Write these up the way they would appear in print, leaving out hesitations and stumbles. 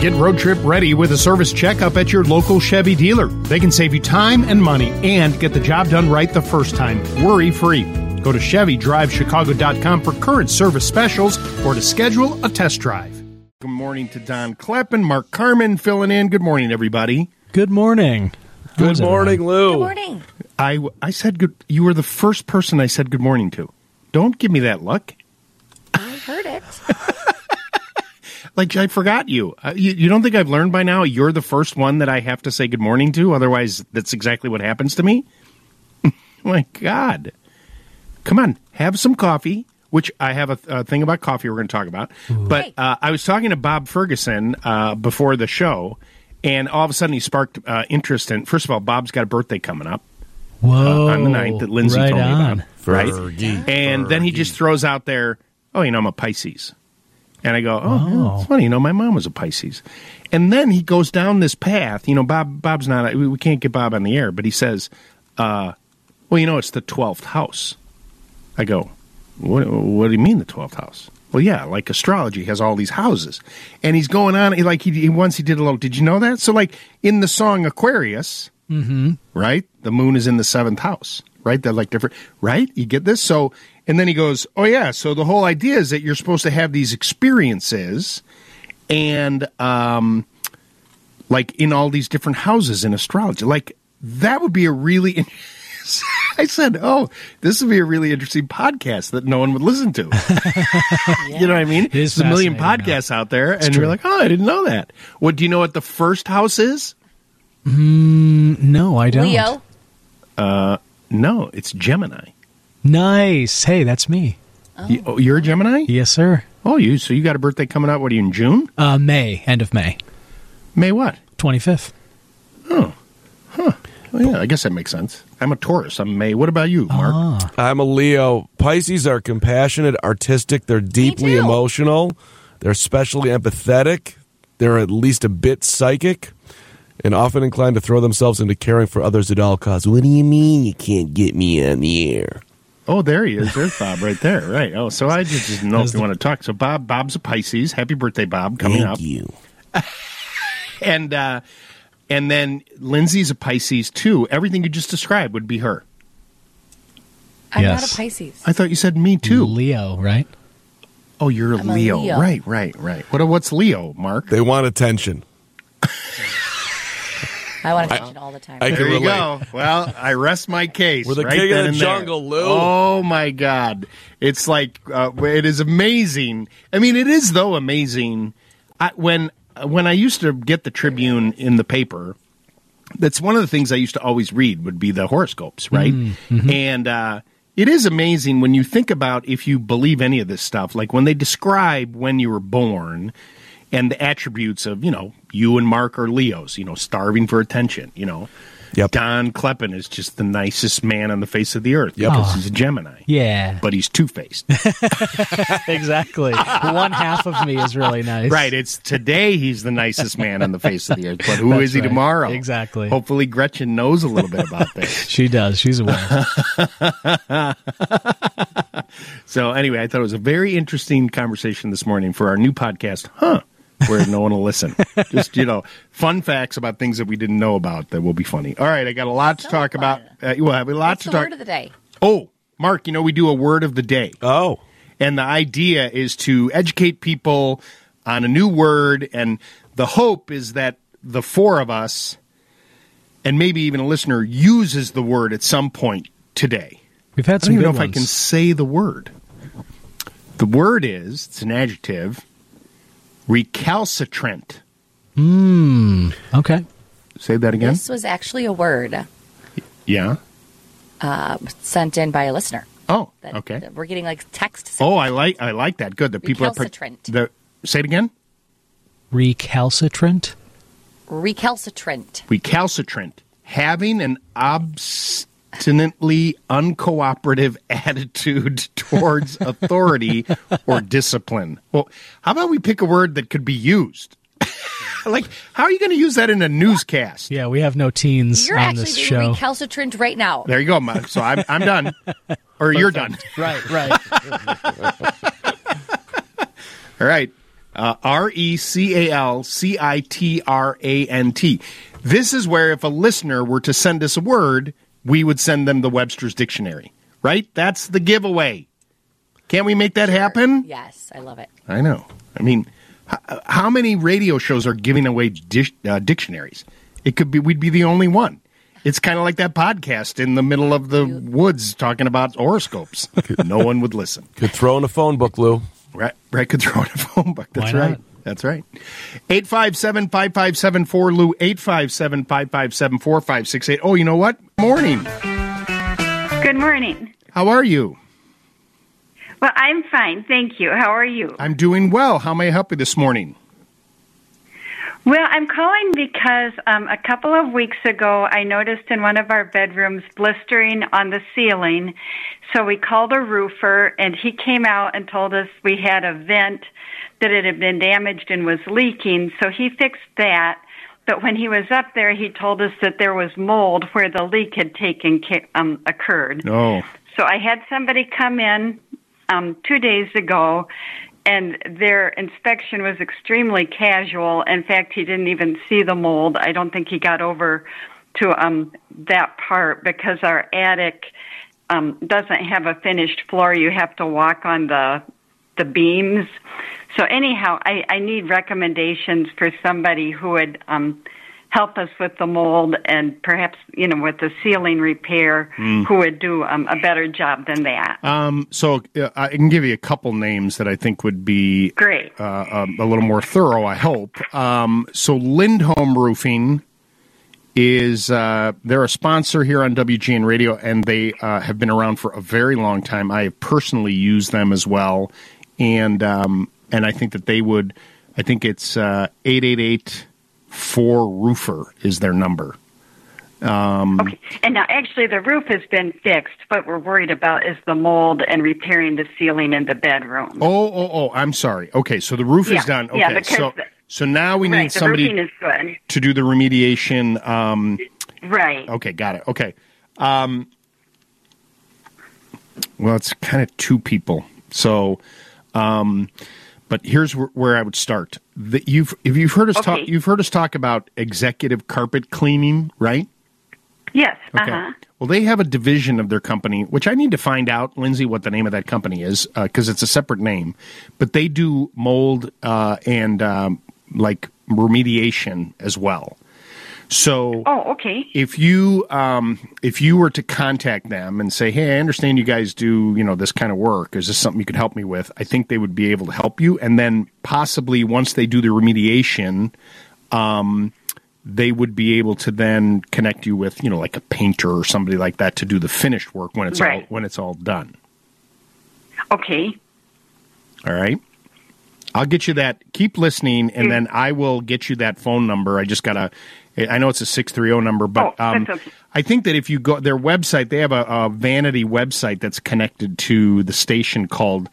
Get road trip ready with a service checkup at your local Chevy dealer. They can save you time and money and get the job done right the first time, worry-free. Go to ChevyDriveChicago.com for current service specials or to schedule a test drive. Good morning to Don Kleppen, Mark Carmen filling in. Good morning, everybody. Good morning. Good morning, Lou. Good morning. I said good. You were the first person I said good morning to. Don't give me that look. I heard it. Like I forgot you. You don't think I've learned by now? You're the first one that I have to say good morning to. Otherwise, that's exactly what happens to me. My God. Come on, have some coffee, which I have a thing about coffee we're going to talk about. Ooh. But I was talking to Bob Ferguson before the show, and all of a sudden he sparked interest in, first of all, Bob's got a birthday coming up. Whoa. On the 9th that Lindsay right told me on. about. Right? And then he just throws out there, oh, I'm a Pisces. And I go, yeah, it's funny, my mom was a Pisces. And then he goes down this path. Bob's not, we can't get Bob on the air, but he says, it's the 12th house. I go, what do you mean the 12th house? Well, yeah, like astrology has all these houses. And he's going on, once he did a little, did you know that? So like in the song Aquarius, right? The moon is in the 7th house, right? They're like different, right? You get this? So, and then he goes, oh yeah, so the whole idea is that you're supposed to have these experiences and like in all these different houses in astrology. Like that would be a really I said, this would be a really interesting podcast that no one would listen to. You know what I mean? There's a million podcasts out there, and you're like, I didn't know that. What do you know what the first house is? No, I don't. Leo? No, it's Gemini. Nice. Hey, that's me. You're a Gemini? Yes, sir. So you got a birthday coming up, what are you, in June? May, end of May. May what? 25th. Oh. Huh. Well, yeah, I guess that makes sense. I'm a Taurus. I'm May. What about you, Mark? I'm a Leo. Pisces are compassionate, artistic. They're deeply emotional. They're especially empathetic. They're at least a bit psychic and often inclined to throw themselves into caring for others at all costs. What do you mean you can't get me on the air? Oh, there he is. There's Bob right there. Right. Oh, so I just didn't know if you want to talk. So Bob's a Pisces. Happy birthday, Bob, coming up. Thank you. And then Lindsay's a Pisces, too. Everything you just described would be her. I'm not a Pisces. I thought you said me, too. Leo, right? Oh, you're a Leo. Right. What's Leo, Mark? They want attention. I want attention all the time. There you go. Well, I rest my case. We're the right king then of the and jungle, there. Lou. Oh, my God. It's like, it is amazing. I mean, it is, though, amazing. When I used to get the Tribune in the paper, that's one of the things I used to always read would be the horoscopes, right? Mm-hmm. And it is amazing when you think about if you believe any of this stuff, like when they describe when you were born and the attributes of, you and Mark are Leos, starving for attention, Yep. Don Kleppen is just the nicest man on the face of the earth because he's a Gemini. Yeah. But he's two-faced. Exactly. One half of me is really nice. Right. It's today he's the nicest man on the face of the earth. But who is he tomorrow? Exactly. Hopefully Gretchen knows a little bit about this. She does. She's aware. So anyway, I thought it was a very interesting conversation this morning for our new podcast, where no one will listen. Just, fun facts about things that we didn't know about that will be funny. All right, I got a lot to talk about. We'll have a lot to talk. What's the word of the day? Oh, Mark, we do a word of the day. Oh. And the idea is to educate people on a new word, and the hope is that the four of us, and maybe even a listener, uses the word at some point today. We've had some good good ones. I don't know if I ones. can say the word. The word is, it's an adjective, recalcitrant. Okay. Say that again? This was actually a word Yeah. sent in by a listener. Oh, That okay. We're getting text. Oh, I like that. Good. The people Recalcitrant. Say it again? Recalcitrant? Recalcitrant. Recalcitrant. Having an obstinately uncooperative attitude towards authority or discipline. Well, how about we pick a word that could be used? Like, how are you going to use that in a newscast? Yeah, we have no teens You're on actually this being show. recalcitrant right now. There you go, Mike. So I'm done. Or you're done. Right. All right. RECALCITRANT. This is where if a listener were to send us a word, we would send them the Webster's Dictionary, right? That's the giveaway. Can't we make that happen? Yes, I love it. I know. I mean, how many radio shows are giving away dictionaries? It could be we'd be the only one. It's kind of like that podcast in the middle of the woods talking about horoscopes. No one would listen. Could throw in a phone book, Lou. Right, could throw in a phone book. That's Why not? right. That's right. 857-5574, Lou, 857-557-4568. Oh, you know what? Morning. Good morning. How are you? Well, I'm fine, thank you. How are you? I'm doing well. How may I help you this morning? Well, I'm calling because a couple of weeks ago I noticed in one of our bedrooms blistering on the ceiling. So we called a roofer, and he came out and told us we had a vent that it had been damaged and was leaking. So he fixed that. But when he was up there, he told us that there was mold where the leak had occurred. Oh. So I had somebody come in 2 days ago, and their inspection was extremely casual. In fact, he didn't even see the mold. I don't think he got over to that part because our attic doesn't have a finished floor. You have to walk on the beams. So anyhow, I need recommendations for somebody who would help us with the mold and perhaps, with the ceiling repair, who would do a better job than that. So I can give you a couple names that I think would be Great. A little more thorough, I hope. So Lindholm Roofing is they're a sponsor here on WGN Radio, and they have been around for a very long time. I have personally used them as well, and I think that they would. I think it's 888-4-ROOFER is their number. Okay. And now, actually, the roof has been fixed. What we're worried about is the mold and repairing the ceiling in the bedroom. Oh! I'm sorry. Okay, so the roof is done. Okay, yeah, because so now we need somebody the roofing is good. to do the remediation. Right. Okay, got it. Okay. Well, it's kind of two people. So, but here's where I would start. If you've heard us talk, you've heard us talk about executive carpet cleaning, right? Yes. Okay. Well, they have a division of their company, which I need to find out, Lindsay, what the name of that company is, because it's a separate name. But they do mold and like remediation as well. So, okay. If you were to contact them and say, "Hey, I understand you guys do this kind of work. Is this something you could help me with?" I think they would be able to help you, and then possibly once they do the remediation, they would be able to then connect you with like a painter or somebody like that to do the finished work when it's all done. Okay. All right. I'll get you that. Keep listening, and then I will get you that phone number. I know it's a 630 number, but that's okay. I think that if you go their website, they have a vanity website that's connected to the station called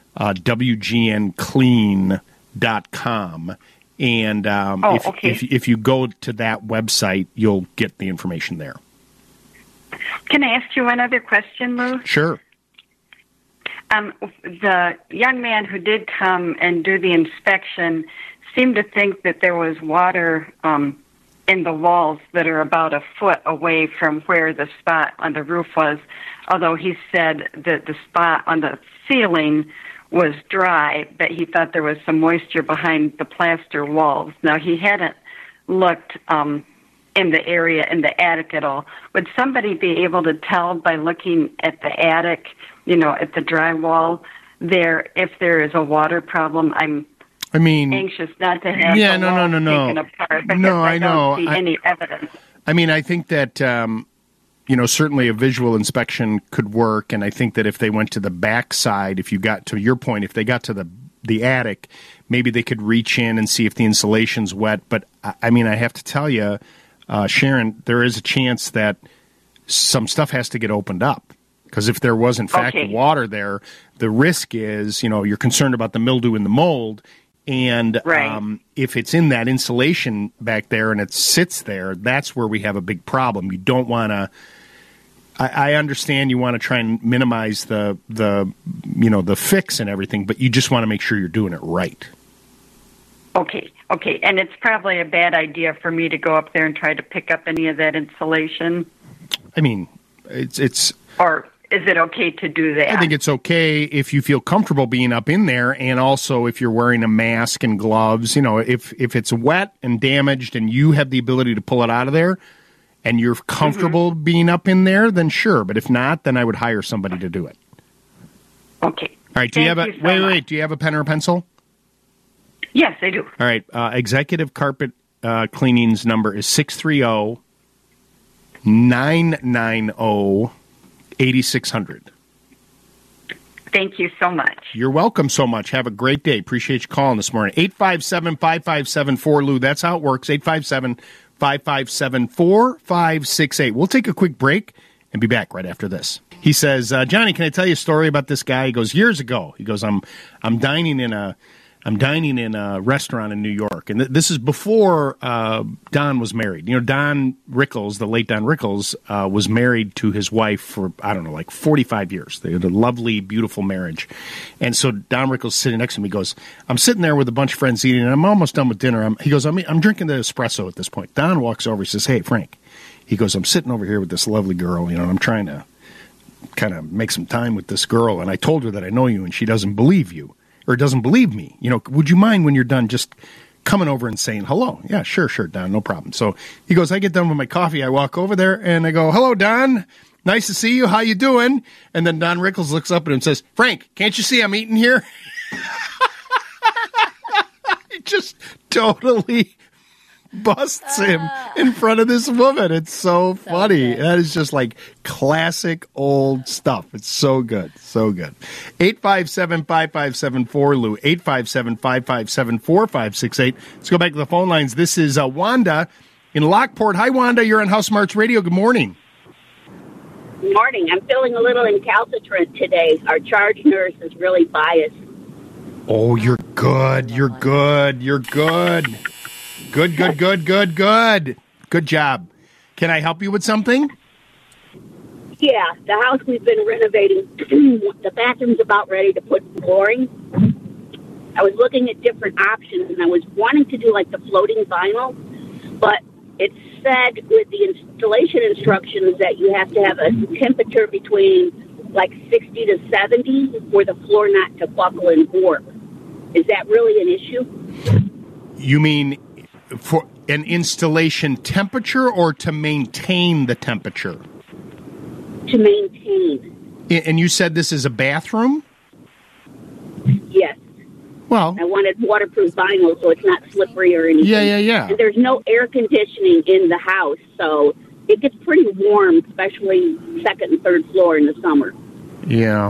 WGNclean.com. And if you go to that website, you'll get the information there. Can I ask you one other question, Lou? Sure. The young man who did come and do the inspection seemed to think that there was water in the walls that are about a foot away from where the spot on the roof was, although he said that the spot on the ceiling was dry, but he thought there was some moisture behind the plaster walls. Now, he hadn't looked in the area in the attic at all. Would somebody be able to tell by looking at the attic, at the drywall there, if there is a water problem? I'm anxious not to have the walls taken apart because I don't see any evidence. I mean, I think that certainly a visual inspection could work, and I think that if they went to the back side, if you got to your point, if they got to the attic, maybe they could reach in and see if the insulation's wet. But I mean, I have to tell you, Sharon, there is a chance that some stuff has to get opened up. Because if there was, in fact, water there, the risk is, you're concerned about the mildew and the mold. And if it's in that insulation back there and it sits there, that's where we have a big problem. You don't want to – I understand you want to try and minimize the fix and everything, but you just want to make sure you're doing it right. Okay. And it's probably a bad idea for me to go up there and try to pick up any of that insulation. I mean, it's. Or is it okay to do that? I think it's okay if you feel comfortable being up in there, and also if you're wearing a mask and gloves. You know, if it's wet and damaged and you have the ability to pull it out of there and you're comfortable being up in there, then sure. But if not, then I would hire somebody to do it. Okay. All right. Do you have a wait? Do you have a pen or a pencil? Yes, I do. All right. Executive Carpet Cleaning's number is 630-990-8600. Thank you so much. You're welcome so much. Have a great day. Appreciate you calling this morning. 857-5574-LOU. That's how it works. 857-557-4568. We'll take a quick break and be back right after this. He says, Johnny, can I tell you a story about this guy? He goes, years ago. He goes, I'm dining in a restaurant in New York, and this is before Don was married. You know, Don Rickles, the late Don Rickles, was married to his wife for, I don't know, like 45 years. They had a lovely, beautiful marriage. And so Don Rickles sitting next to me goes, I'm sitting there with a bunch of friends eating, and I'm almost done with dinner. He goes, I'm drinking the espresso at this point. Don walks over, he says, hey, Frank. He goes, I'm sitting over here with this lovely girl, you know, and I'm trying to kind of make some time with this girl, and I told her that I know you, and she doesn't believe you. Or doesn't believe me. You know, would you mind when you're done just coming over and saying hello? Yeah, sure, Don, no problem. So he goes, I get done with my coffee. I walk over there and I go, hello, Don. Nice to see you. How you doing? And then Don Rickles looks up at him and says, Frank, can't you see I'm eating here? He just totally busts him in front of this woman. It's so funny. Good. That is just like classic old stuff. It's so good. So good. 857-5574-LOU. 857-557-4568. Let's go back to the phone lines. This is Wanda in Lockport. Hi, Wanda. You're on House Smarts Radio. Good morning. Good morning. I'm feeling a little incalcitrant today. Our charge nurse is really biased. Oh, you're good. You're good. You're good. Good. Good job. Can I help you with something? Yeah, the house we've been renovating, the bathroom's about ready to put flooring. I was looking at different options, and I was wanting to do like the floating vinyl, but it said with the installation instructions that you have to have a temperature between like 60 to 70 for the floor not to buckle and warp. Is that really an issue? You mean for an installation temperature or to maintain the temperature? To maintain. And you said this is a bathroom? Yes. Well, I wanted waterproof vinyl so it's not slippery or anything. Yeah. And there's no air conditioning in the house, so it gets pretty warm, especially second and third floor in the summer. Yeah.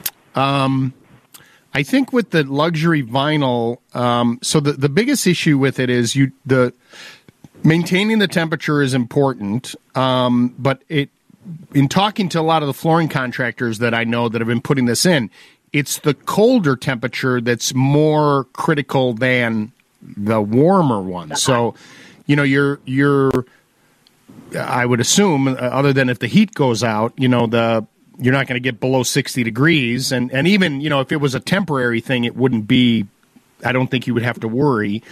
I think with the luxury vinyl, so the biggest issue with it is maintaining the temperature is important, but in talking to a lot of the flooring contractors that I know that have been putting this in, it's the colder temperature that's more critical than the warmer one. So, you know, you're I would assume, other than if the heat goes out, you know, you're not going to get below 60 degrees. And even, you know, if it was a temporary thing, it wouldn't be, I don't think you would have to worry.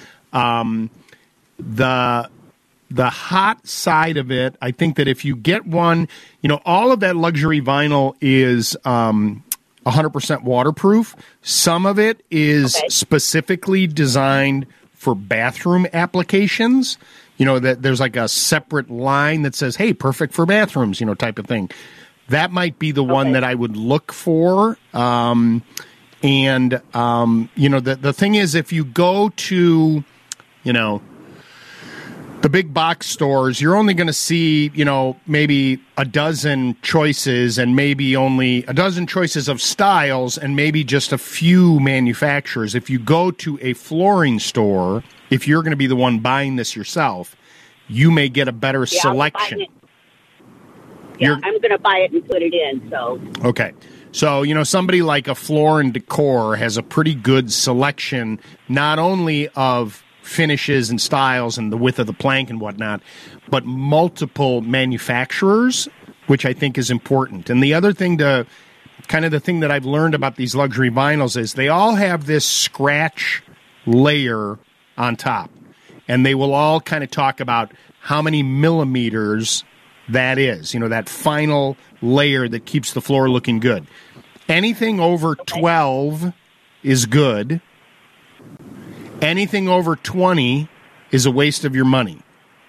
The hot side of it, I think that if you get one, you know, all of that luxury vinyl is 100% waterproof. Some of it is specifically designed for bathroom applications. You know, that there's like a separate line that says, hey, perfect for bathrooms, you know, type of thing. That might be the one that I would look for. You know, the thing is, if you go to, you know, the big box stores, you're only going to see, you know, maybe a dozen choices and maybe only a dozen choices of styles and maybe just a few manufacturers. If you go to a flooring store, if you're going to be the one buying this yourself, you may get a better selection. I'm going to buy it and put it in. So okay. So, you know, somebody like a Floor & Decor has a pretty good selection, not only of finishes and styles and the width of the plank and whatnot, but multiple manufacturers, which I think is important. And the other thing the thing that I've learned about these luxury vinyls is they all have this scratch layer on top. And they will all kind of talk about how many millimeters that is, that final layer that keeps the floor looking good. Anything over 12 is good. Anything over 20 is a waste of your money.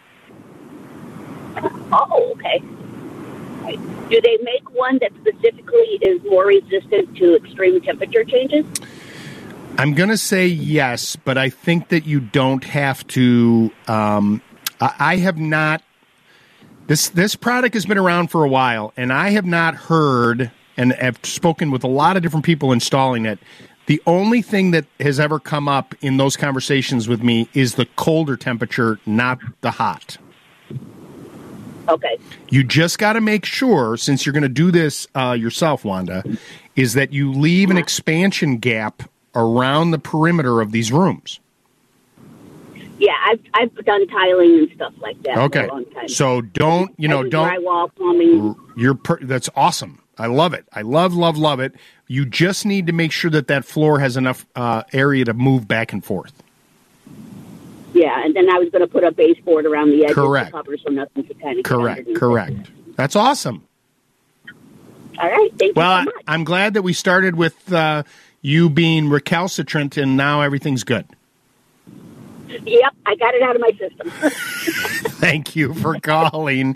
Oh, okay. Right. Do they make one that specifically is more resistant to extreme temperature changes? I'm going to say yes, but I think that you don't have to. I have not. This product has been around for a while, and I have not heard, and have spoken with a lot of different people installing it. The only thing that has ever come up in those conversations with me is the colder temperature, not the hot. Okay. You just got to make sure, since you're going to do this yourself, Wanda, is that you leave an expansion gap around the perimeter of these rooms. Yeah, I've done tiling and stuff like that Okay. for a long time. So don't drywall, plumbing. That's awesome. I love it. I love it. You just need to make sure that floor has enough area to move back and forth. Yeah, and then I was going to put a baseboard around the edges Correct. to cover so nothing could kind of Correct. That's awesome. All right, thank you so much. I'm glad that we started with you being recalcitrant, and now everything's good. Yep, I got it out of my system. Thank you for calling.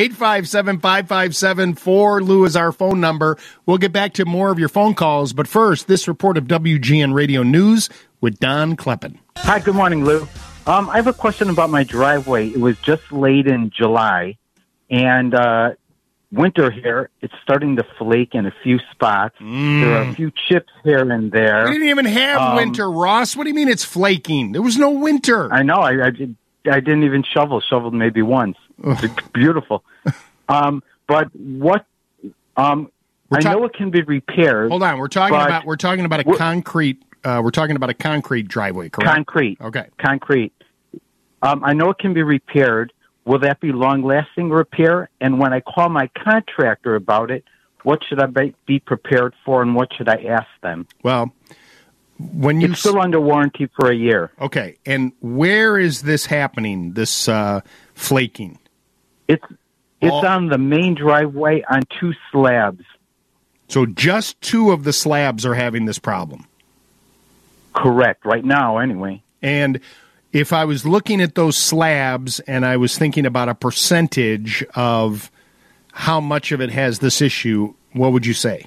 857-557-4. is our phone number. We'll get back to more of your phone calls, but first, this report of WGN Radio News with Don Kleppen. Hi, good morning, Lou. I have a question about my driveway. It was just late in July, and winter here, it's starting to flake in a few spots. There are a few chips here and there. We didn't even have winter, Ross. What do you mean it's flaking? There was no winter. I know. I didn't even shoveled maybe once. It's beautiful. But what? I know it can be repaired. Hold on. We're talking about a concrete. We're talking about a concrete driveway, correct? Concrete. Okay. Concrete. I know it can be repaired. Will that be long-lasting repair? And when I call my contractor about it, what should I be prepared for, and what should I ask them? Well, when you it's still under warranty for a year. Okay, and where is this happening? This flaking? It's on the main driveway on 2 slabs. So just 2 of the slabs are having this problem. Correct. Right now, anyway. And if I was looking at those slabs and I was thinking about a percentage of how much of it has this issue, what would you say?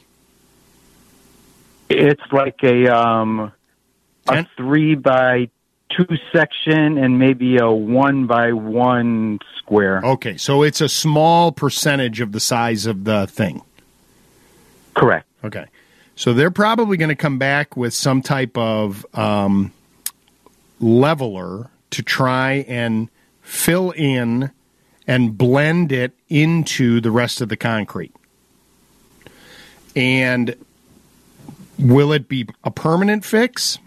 It's like a 3x2 section and maybe a 1x1 square. Okay, so it's a small percentage of the size of the thing. Correct. Okay. So they're probably going to come back with some type of leveler to try and fill in and blend it into the rest of the concrete. And will it be a permanent fix?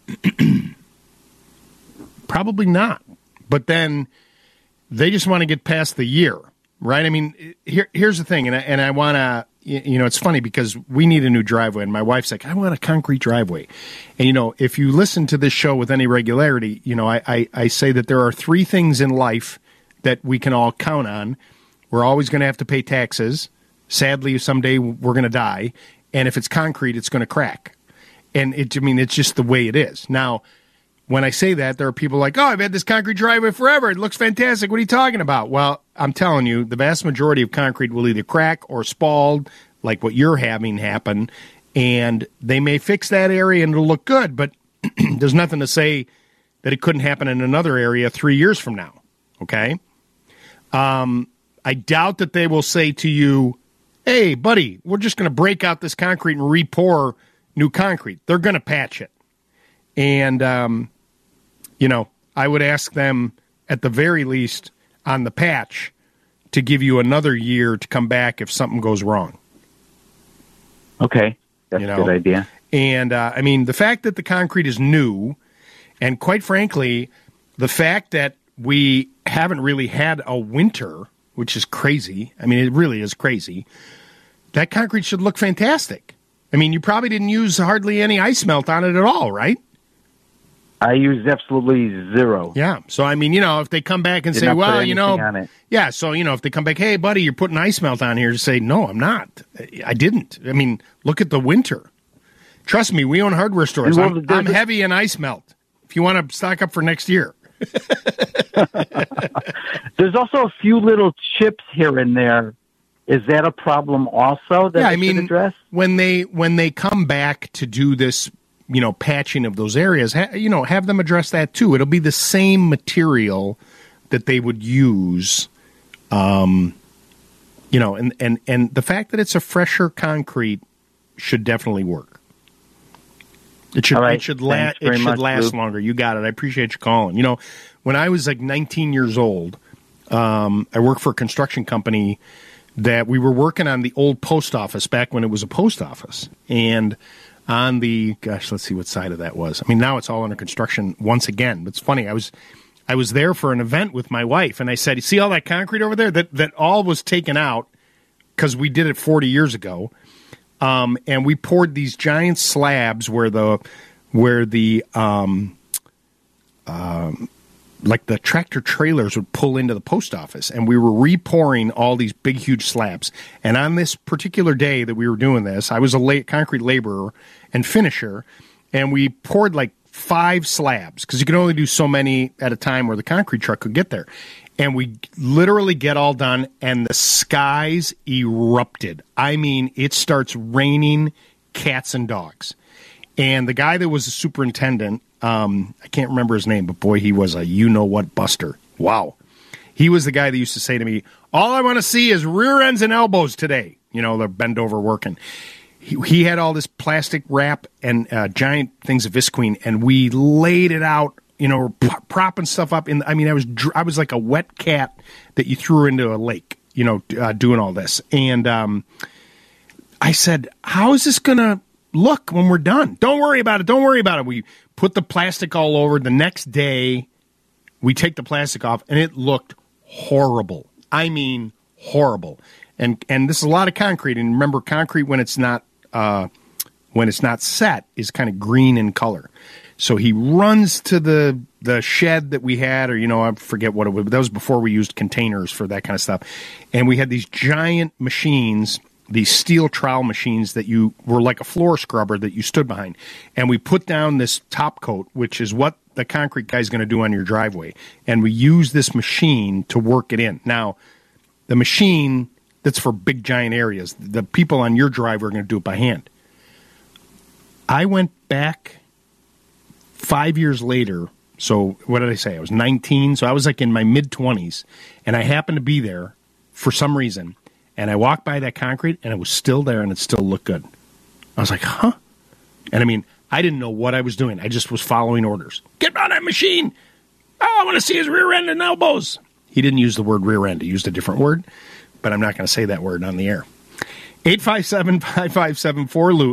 Probably not. But then they just want to get past the year, right? I mean, here's the thing, and I want to, it's funny because we need a new driveway, and my wife's like, I want a concrete driveway. And, if you listen to this show with any regularity, I say that there are 3 things in life that we can all count on. We're always going to have to pay taxes. Sadly, someday we're going to die. And if it's concrete, it's going to crack. And it's just the way it is. Now, when I say that, there are people like, oh, I've had this concrete driveway forever. It looks fantastic. What are you talking about? Well, I'm telling you, the vast majority of concrete will either crack or spalled, like what you're having happen. And they may fix that area and it'll look good, but there's nothing to say that it couldn't happen in another area 3 years from now. Okay? I doubt that they will say to you, hey, buddy, we're just going to break out this concrete and re-pour new concrete. They're going to patch it. And, I would ask them at the very least on the patch to give you another year to come back if something goes wrong. Okay. That's a good idea. And, the fact that the concrete is new, and quite frankly, the fact that we haven't really had a winter, which is crazy. I mean, it really is crazy. That concrete should look fantastic. I mean, you probably didn't use hardly any ice melt on it at all, right? I use absolutely zero. Yeah. So, I mean, if they come back and Did say, not put well, anything on it. yeah, so, if they come back, hey, buddy, you're putting ice melt on here, to say, no, I'm not. I didn't. I mean, look at the winter. Trust me, we own hardware stores. Well, I'm heavy in ice melt if you want to stock up for next year. There's also a few little chips here and there. Is that a problem also that should address? When they come back to do this, patching of those areas, have them address that too. It'll be the same material that they would use, and the fact that it's a fresher concrete should definitely work. It should right. it should last longer. You got it. I appreciate you calling. When I was like 19 years old, I worked for a construction company that we were working on the old post office back when it was a post office. And on the, let's see what side of that was. I mean, now it's all under construction once again. But it's funny. I was there for an event with my wife, and I said, you see all that concrete over there? That all was taken out because we did it 40 years ago. And we poured these giant slabs where the like the tractor trailers would pull into the post office, and we were repouring all these big, huge slabs. And on this particular day that we were doing this, I was a concrete laborer and finisher, and we poured like 5 slabs because you could only do so many at a time where the concrete truck could get there. And we literally get all done, and the skies erupted. I mean, it starts raining cats and dogs. And the guy that was the superintendent, I can't remember his name, but boy, he was a you-know-what buster. Wow. He was the guy that used to say to me, all I want to see is rear ends and elbows today. They're bent over working. He had all this plastic wrap and giant things of Visqueen, and we laid it out, propping stuff up. I was like a wet cat that you threw into a lake, doing all this. And I said, how is this going to look when we're done? Don't worry about it. We put the plastic all over. The next day, we take the plastic off, and it looked horrible. I mean, horrible. And this is a lot of concrete. And remember, concrete when it's not set is kind of green in color. So he runs to the shed that we had, or I forget what it was. But that was before we used containers for that kind of stuff. And we had these giant machines, these steel trowel machines that you were like a floor scrubber that you stood behind. And we put down this top coat, which is what the concrete guy's going to do on your driveway. And we use this machine to work it in. Now, the machine that's for big, giant areas, the people on your driveway are going to do it by hand. I went back 5 years later. So what did I say? I was 19. So I was like in my mid-20s. And I happened to be there for some reason. And I walked by that concrete, and it was still there, and it still looked good. I was like, huh? And I mean, I didn't know what I was doing. I just was following orders. Get on that machine. Oh, I want to see his rear end and elbows. He didn't use the word rear end. He used a different word, but I'm not going to say that word on the air. 857-5574-LOU,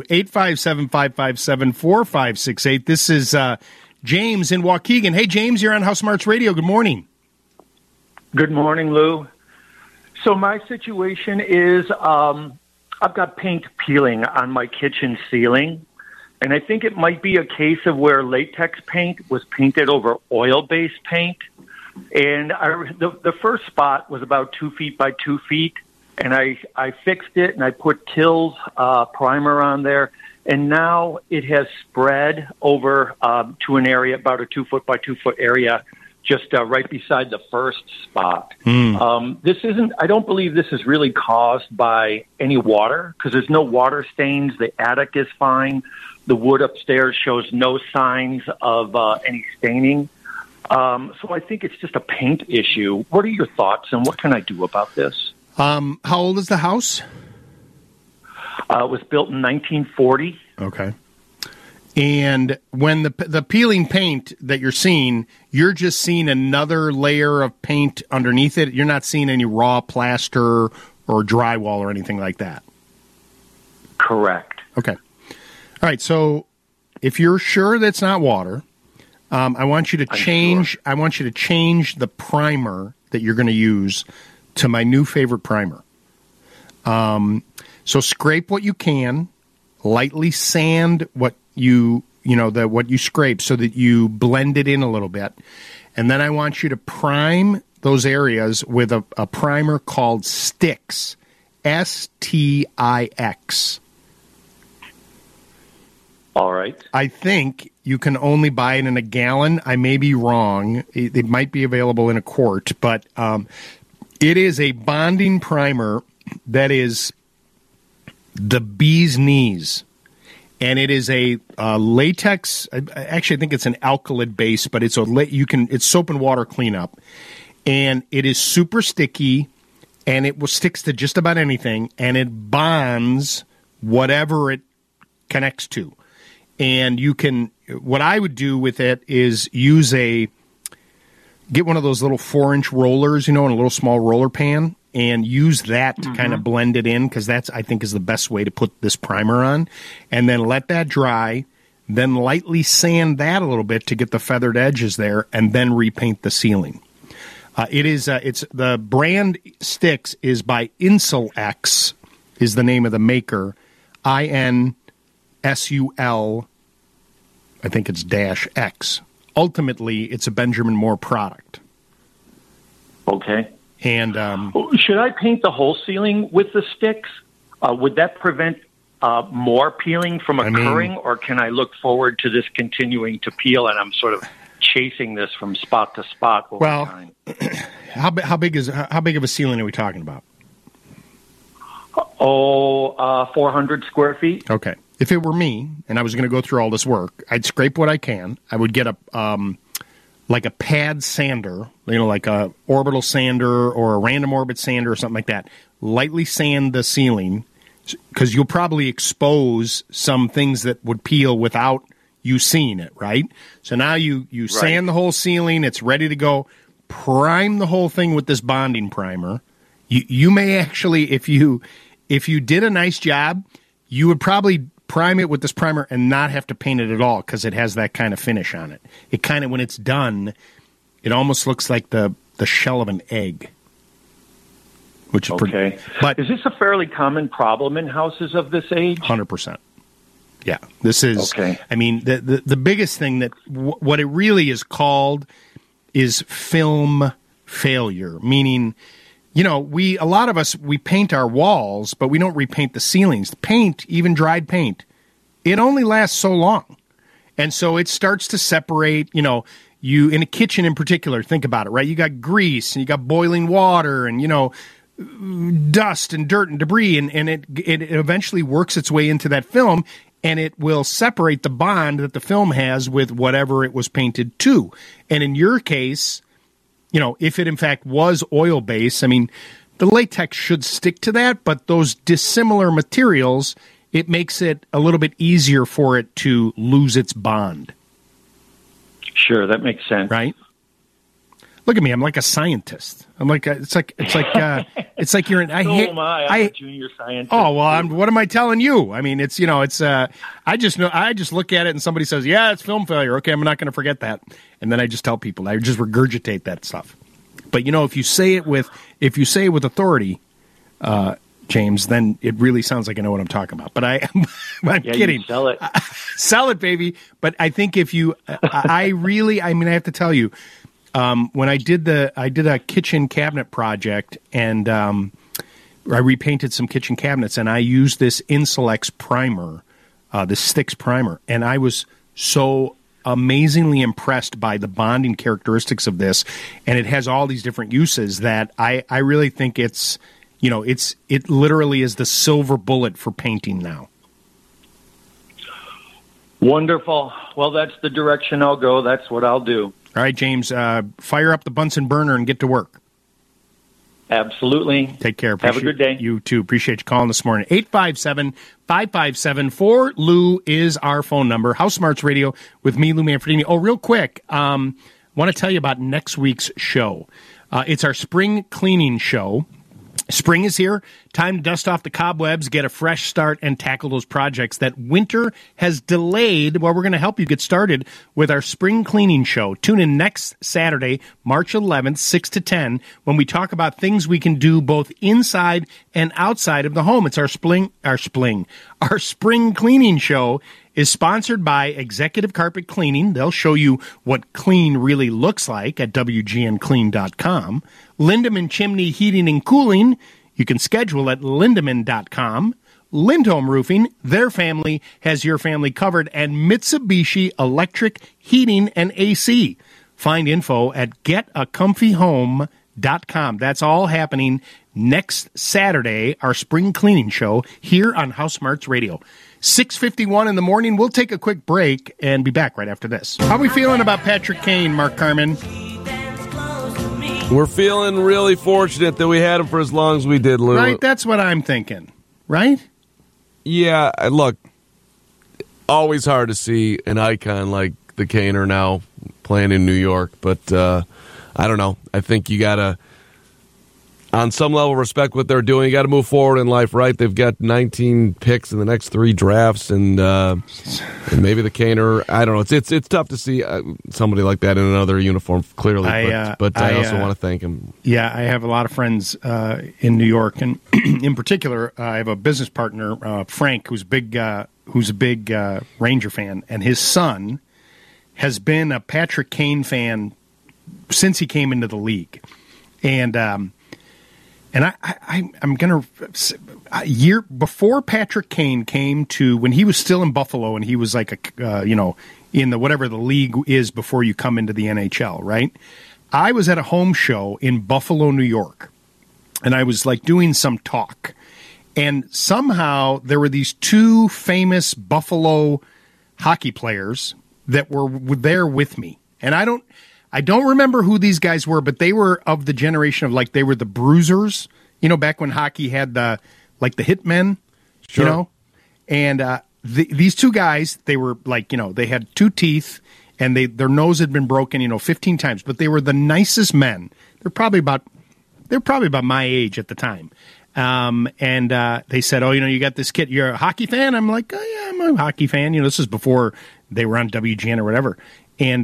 857-557-4568. This is James in Waukegan. Hey, James, you're on House Smarts Radio. Good morning. Good morning, Lou. So my situation is I've got paint peeling on my kitchen ceiling, and I think it might be a case of where latex paint was painted over oil-based paint. And the first spot was about 2 feet by 2 feet, and I fixed it, and I put Kills primer on there, and now it has spread over to an area, about a 2 foot by 2 foot area, just right beside the first spot. I don't believe this is really caused by any water, because there's no water stains. The attic is fine. The wood upstairs shows no signs of any staining. So I think it's just a paint issue. What are your thoughts, and what can I do about this? How old is the house? It was built in 1940. Okay. And when the peeling paint that you're seeing, you're just seeing another layer of paint underneath it. You're not seeing any raw plaster or drywall or anything like that. Correct. Okay. All right. So if you're sure that's not water, I want you to change. Sure. I want you to change the primer that you're going to use to my new favorite primer. So scrape what you can, lightly sand what you what you scrape so that you blend it in a little bit. And then I want you to prime those areas with a primer called Stix, Stix. All right. I think you can only buy it in a gallon. I may be wrong. It might be available in a quart, but it is a bonding primer that is the bee's knees. And it is a latex. Actually, I think it's an alkylate base, but it's soap and water cleanup, and it is super sticky, and it sticks to just about anything, and it bonds whatever it connects to. And what I would do with it is get one of those little 4-inch rollers, in a little small roller pan, and use that to kind of blend it in, because that's, I think, is the best way to put this primer on. And then let that dry, then lightly sand that a little bit to get the feathered edges there, and then repaint the ceiling. It's the brand Stix is by Insul-X, is the name of the maker, INSUL, I think it's -X. Ultimately, it's a Benjamin Moore product. Okay. And should I paint the whole ceiling with the Stix? Would that prevent more peeling from occurring, or can I look forward to this continuing to peel and I'm sort of chasing this from spot to spot over time? How big of a ceiling are we talking about? 400 square feet. Okay. If it were me and I was going to go through all this work, I'd scrape what I can. I would get a pad sander, like a orbital sander or a random orbit sander or something like that. Lightly sand the ceiling, because you'll probably expose some things that would peel without you seeing it, right? So now you sand the whole ceiling. It's ready to go. Prime the whole thing with this bonding primer. You may actually, if you did a nice job, you would probably prime it with this primer and not have to paint it at all, because it has that kind of finish on it. It kind of, when it's done, it almost looks like the shell of an egg. Which is okay. But is this a fairly common problem in houses of this age? 100%. Yeah, this is. Okay. I mean, the biggest thing that what it really is called is film failure, meaning, a lot of us, we paint our walls, but we don't repaint the ceilings. The paint, even dried paint, it only lasts so long. And so it starts to separate, you in a kitchen in particular, think about it, right? You got grease and you got boiling water and, dust and dirt and debris, and it eventually works its way into that film, and it will separate the bond that the film has with whatever it was painted to. And in your case, if it in fact was oil-based, I mean, the latex should stick to that, but those dissimilar materials, it makes it a little bit easier for it to lose its bond. Sure, that makes sense. Right? Look at me, I'm like a scientist. I'm like it's like you're an I'm a junior scientist. Oh, well, what am I telling you? I mean, it's I just look at it and somebody says, "Yeah, it's film failure." Okay, I'm not going to forget that. And then I just tell people, I just regurgitate that stuff. But if you say it with authority, James, then it really sounds like I know what I'm talking about. But I'm kidding. You sell it. Sell it, baby. But I think if you I have to tell you, when I did a kitchen cabinet project, and I repainted some kitchen cabinets, and I used this Insul-X primer, this Stix primer, and I was so amazingly impressed by the bonding characteristics of this, and it has all these different uses that I really think it literally is the silver bullet for painting now. Wonderful. Well, that's the direction I'll go. That's what I'll do. All right, James, fire up the Bunsen burner and get to work. Absolutely. Take care. Have a good day. You too. Appreciate you calling this morning. 857-557-4Lou is our phone number. House Smarts Radio with me, Lou Manfredini. Oh, real quick, want to tell you about next week's show. It's our spring cleaning show. Spring is here. Time to dust off the cobwebs, get a fresh start, and tackle those projects that winter has delayed. Well, we're going to help you get started with our spring cleaning show. Tune in next Saturday, March 11th, 6 to 10, when we talk about things we can do both inside and outside of the home. It's our spring cleaning show. is sponsored by Executive Carpet Cleaning. They'll show you what clean really looks like at WGNclean.com. Lindemann Chimney Heating and Cooling, you can schedule at lindemann.com. Lindholm Roofing, their family has your family covered. And Mitsubishi Electric Heating and AC. Find info at getacomfyhome.com. That's all happening next Saturday, our spring cleaning show here on House Smarts Radio. 6:51 in the morning. We'll take a quick break and be back right after this. How are we feeling about Patrick Kane, Mark Carmen? We're feeling really fortunate that we had him for as long as we did, Lou. Right, that's what I'm thinking. Right? Yeah, look, always hard to see an icon like the Kaner now playing in New York, but I don't know. I think you got to, on some level, respect what they're doing. You got to move forward in life, right? They've got 19 picks in the next 3 drafts, and maybe the Kaner. I don't know. It's tough to see somebody like that in another uniform, clearly. But I also want to thank him. Yeah, I have a lot of friends in New York, and in particular, I have a business partner, Frank, who's a big Ranger fan, and his son has been a Patrick Kane fan since he came into the league, and I'm going to a year before Patrick Kane came to, when he was still in Buffalo and he was like in the whatever the league is before you come into the NHL, right? I was at a home show in Buffalo, New York, and I was like doing some talk, and somehow there were these 2 famous Buffalo hockey players that were there with me, and I don't remember who these guys were, but they were of the generation of, like, they were the Bruisers, back when hockey had the hitmen, Sure. and these 2 guys, they were like, they had 2 teeth, and their nose had been broken, 15 times, but they were the nicest men. They're probably about my age at the time. And they said, "Oh, you got this kid. You're a hockey fan?" I'm like, "Oh, yeah, I'm a hockey fan." This is before they were on WGN or whatever. And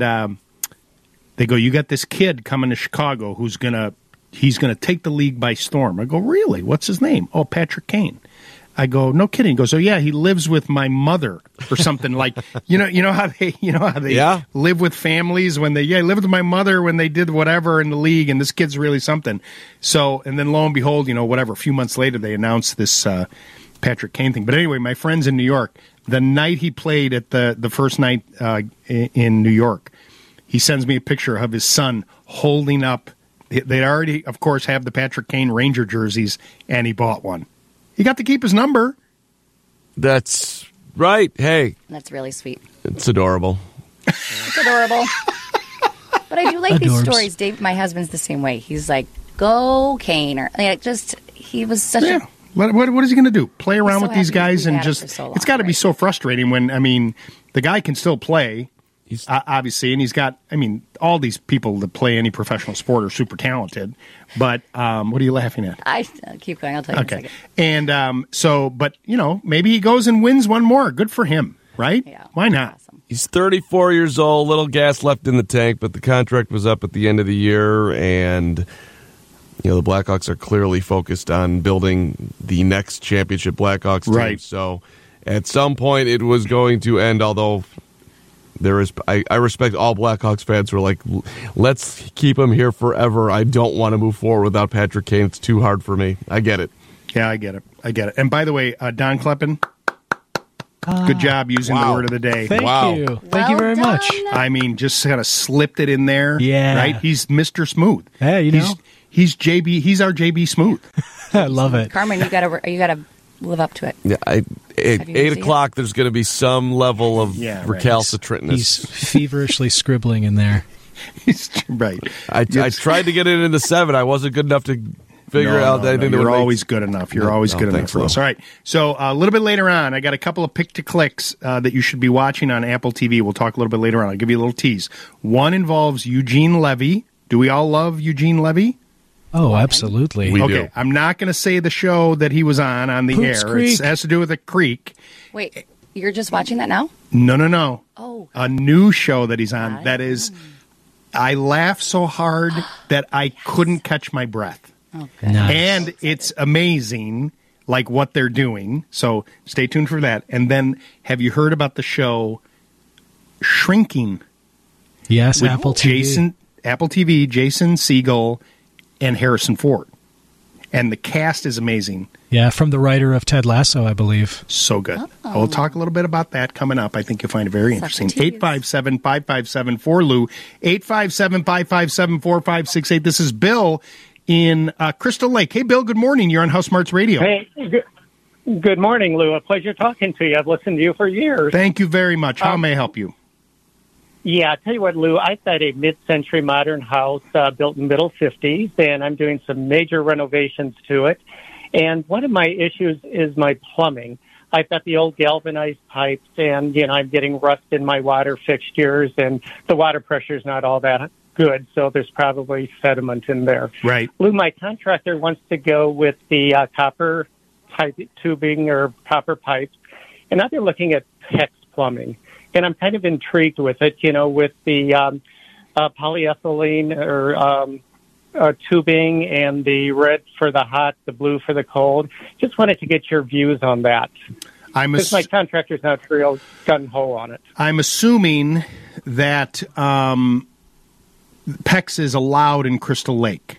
they go, "You got this kid coming to Chicago he's gonna take the league by storm." I go, "Really? What's his name?" "Oh, Patrick Kane." I go, "No kidding." He goes, "Oh yeah, he lives with my mother or something." Like, you know how they live with families when they live with my mother when they did whatever in the league, and this kid's really something. So, and then lo and behold, a few months later they announced this Patrick Kane thing. But anyway, my friends in New York, the night he played at the first night in New York, he sends me a picture of his son holding up. They already, of course, have the Patrick Kane Ranger jerseys, and he bought one. He got to keep his number. That's right. Hey. That's really sweet. It's adorable. It's adorable. But I do like these stories. Dave, my husband's the same way. He's like, "Go Kane," or he was such a... What is he going to do? Play around with these guys and just... So it's got to be so frustrating when, the guy can still play, obviously, and he's got, all these people that play any professional sport are super talented, but what are you laughing at? I keep going. I'll tell you in a second. And but, maybe he goes and wins one more. Good for him, right? Yeah. Why not? Awesome. He's 34 years old, little gas left in the tank, but the contract was up at the end of the year, and the Blackhawks are clearly focused on building the next championship Blackhawks team. Right. So at some point it was going to end, although I respect all Blackhawks fans who are like, let's keep him here forever. I don't want to move forward without Patrick Kane. It's too hard for me. I get it. Yeah, I get it. And by the way, Don Kleppen, good job using the word of the day. Thank you. Thank you very much. Just kind of slipped it in there. Yeah. Right? He's Mr. Smooth. Hey, He's JB. He's our JB Smooth. I love it. Carmen, you gotta live up to it. Yeah, at 8 o'clock, there's going to be some level of recalcitrantness. He's feverishly scribbling in there. Right. I tried to get it into 7. I wasn't good enough to figure out anything. You're always good enough. You're always good enough for us. All right. So a little bit later on, I got a couple of pick-to-clicks that you should be watching on Apple TV. We'll talk a little bit later on. I'll give you a little tease. One involves Eugene Levy. Do we all love Eugene Levy? Oh, absolutely. We okay, do. I'm not going to say the show that he was on the Poops air. Creek. It has to do with a creek. Wait, you're just watching that now? No. Oh. A new show that he's on that is, I laughed so hard that I couldn't catch my breath. Okay. Nice. And it's amazing. like what they're doing. So stay tuned for that. And then, have you heard about the show Shrinking? Yes, with Apple TV. Apple TV, Jason Segel, and Harrison Ford. And the cast is amazing. Yeah, from the writer of Ted Lasso, I believe. So good. We'll talk a little bit about that coming up. I think you'll find it very interesting. 857-557-4Lou. 857-557-4568. This is Bill in Crystal Lake. Hey, Bill, good morning. You're on House Smarts Radio. Hey, good morning, Lou. A pleasure talking to you. I've listened to you for years. Thank you very much. How may I help you? Yeah, I'll tell you what, Lou, I've got a mid-century modern house built in the middle 50s, and I'm doing some major renovations to it. And one of my issues is my plumbing. I've got the old galvanized pipes, and, I'm getting rust in my water fixtures, and the water pressure is not all that good, so there's probably sediment in there. Right. Lou, my contractor wants to go with the copper pipe tubing or copper pipes, and I've been looking at PEX plumbing. And I'm kind of intrigued with it, with the polyethylene or tubing and the red for the hot, the blue for the cold. Just wanted to get your views on that. Because my contractor's not real gun-ho on it. I'm assuming that PEX is allowed in Crystal Lake.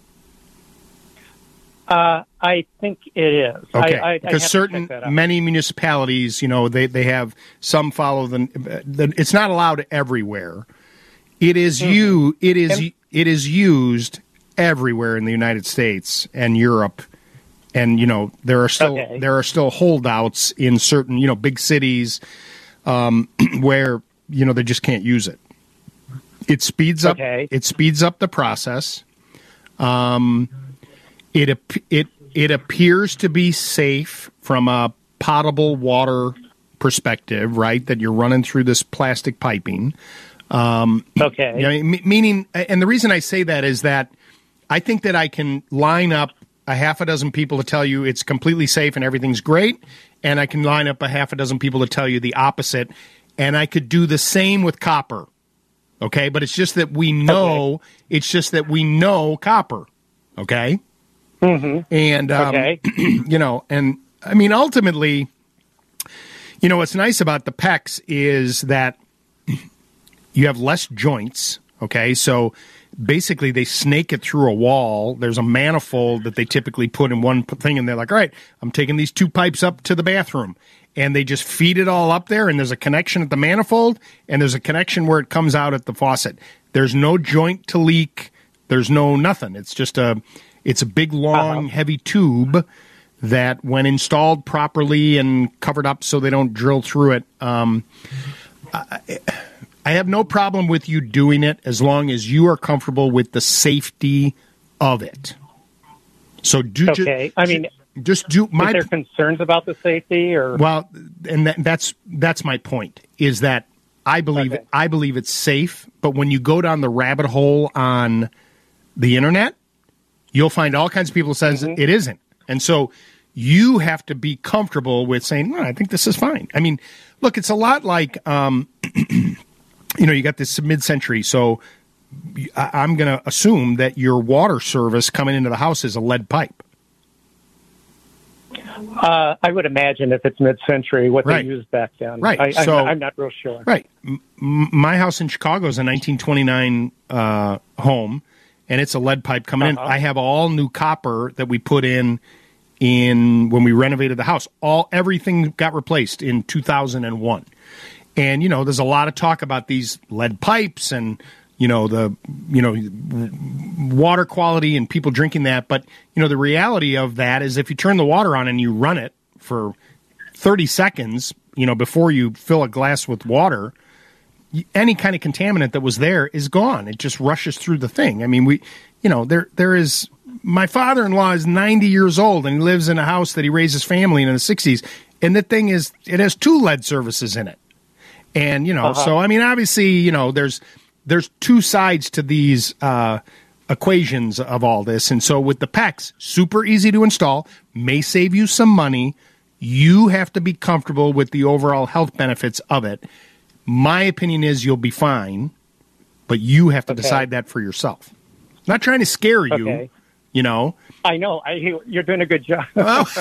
I think it is. Okay, because many municipalities, they have some follow it's not allowed everywhere. It is it is used everywhere in the United States and Europe, and there are still holdouts in certain big cities where they just can't use it. It speeds up the process. It appears to be safe from a potable water perspective, right? That you're running through this plastic piping. Meaning, and the reason I say that is that I think that I can line up a half a dozen people to tell you it's completely safe and everything's great, and I can line up a half a dozen people to tell you the opposite, and I could do the same with copper. Okay, but it's just that we know. It's just that we know copper. Okay. Mm-hmm. And, and I mean, ultimately, what's nice about the PEX is that you have less joints. Okay. So basically they snake it through a wall. There's a manifold that they typically put in one thing, and they're like, all right, I'm taking these two pipes up to the bathroom, and they just feed it all up there. And there's a connection at the manifold, and there's a connection where it comes out at the faucet. There's no joint to leak. There's no nothing. It's just it's a big, long, heavy tube that, when installed properly and covered up so they don't drill through it, I have no problem with you doing it as long as you are comfortable with the safety of it. So just do my. Is there concerns about the safety, or and that's my point. Is that I believe it's safe, but when you go down the rabbit hole on the internet, you'll find all kinds of people who says it isn't. And so you have to be comfortable with saying, I think this is fine. I mean, look, it's a lot like, you got this mid-century. So I'm going to assume that your water service coming into the house is a lead pipe. I would imagine if it's mid-century, what they used back then. Right. I'm not real sure. Right. My house in Chicago is a 1929 home, and it's a lead pipe coming in. I have all new copper that we put in when we renovated the house. Everything got replaced in 2001. And, there's a lot of talk about these lead pipes and, the water quality and people drinking that. But, the reality of that is if you turn the water on and you run it for 30 seconds, before you fill a glass with water, any kind of contaminant that was there is gone. It just rushes through the thing. I mean, there is, my father-in-law is 90 years old and he lives in a house that he raised his family in the 60s. And the thing is, it has 2 lead services in it. And, so, I mean, obviously, there's two sides to these equations of all this. And so with the PEX, super easy to install, may save you some money. You have to be comfortable with the overall health benefits of it. My opinion is you'll be fine, but you have to decide that for yourself. I'm not trying to scare you, I know. You're doing a good job.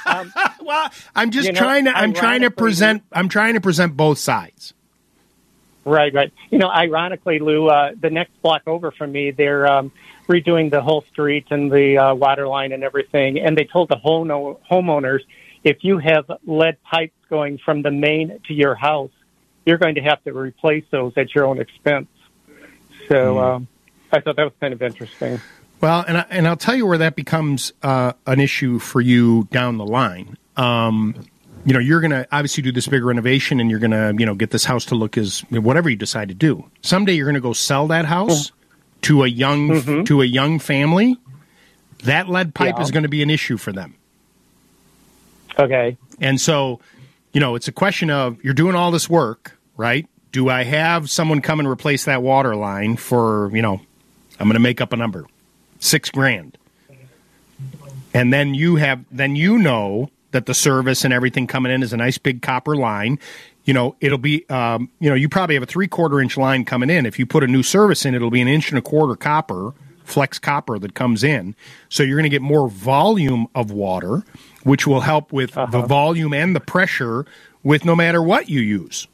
Well, I'm just trying to present both sides. Right. Ironically, Lou, the next block over from me, they're redoing the whole street and the water line and everything. And they told the homeowners, if you have lead pipes going from the main to your house, you're going to have to replace those at your own expense. So I thought that was kind of interesting. Well, and I'll tell you where that becomes an issue for you down the line. You're going to obviously do this big renovation, and you're going to, get this house to look as whatever you decide to do. Someday you're going to go sell that house to a young family. That lead pipe is going to be an issue for them. Okay. And so, it's a question of you're doing all this work, right? Do I have someone come and replace that water line for, I'm going to make up a number, $6,000. And then that the service and everything coming in is a nice big copper line. It'll be, you probably have a 3/4 inch line coming in. If you put a new service in, it'll be 1 1/4 inch copper, flex copper that comes in. So you're going to get more volume of water, which will help with the volume and the pressure with no matter what you use.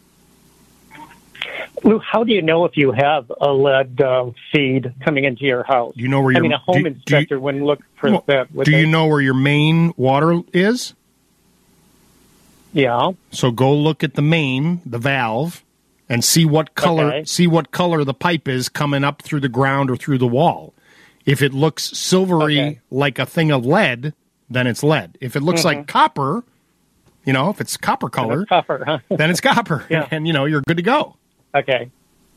Lou, how do you know if you have a lead feed coming into your house? Do you know where a home inspector wouldn't look for that. You know where your main water is? Yeah. So go look at the main, the valve, and see what color the pipe is coming up through the ground or through the wall. If it looks silvery like a thing of lead, then it's lead. If it looks like copper, if it's copper color, then it's copper, and you're good to go. Okay.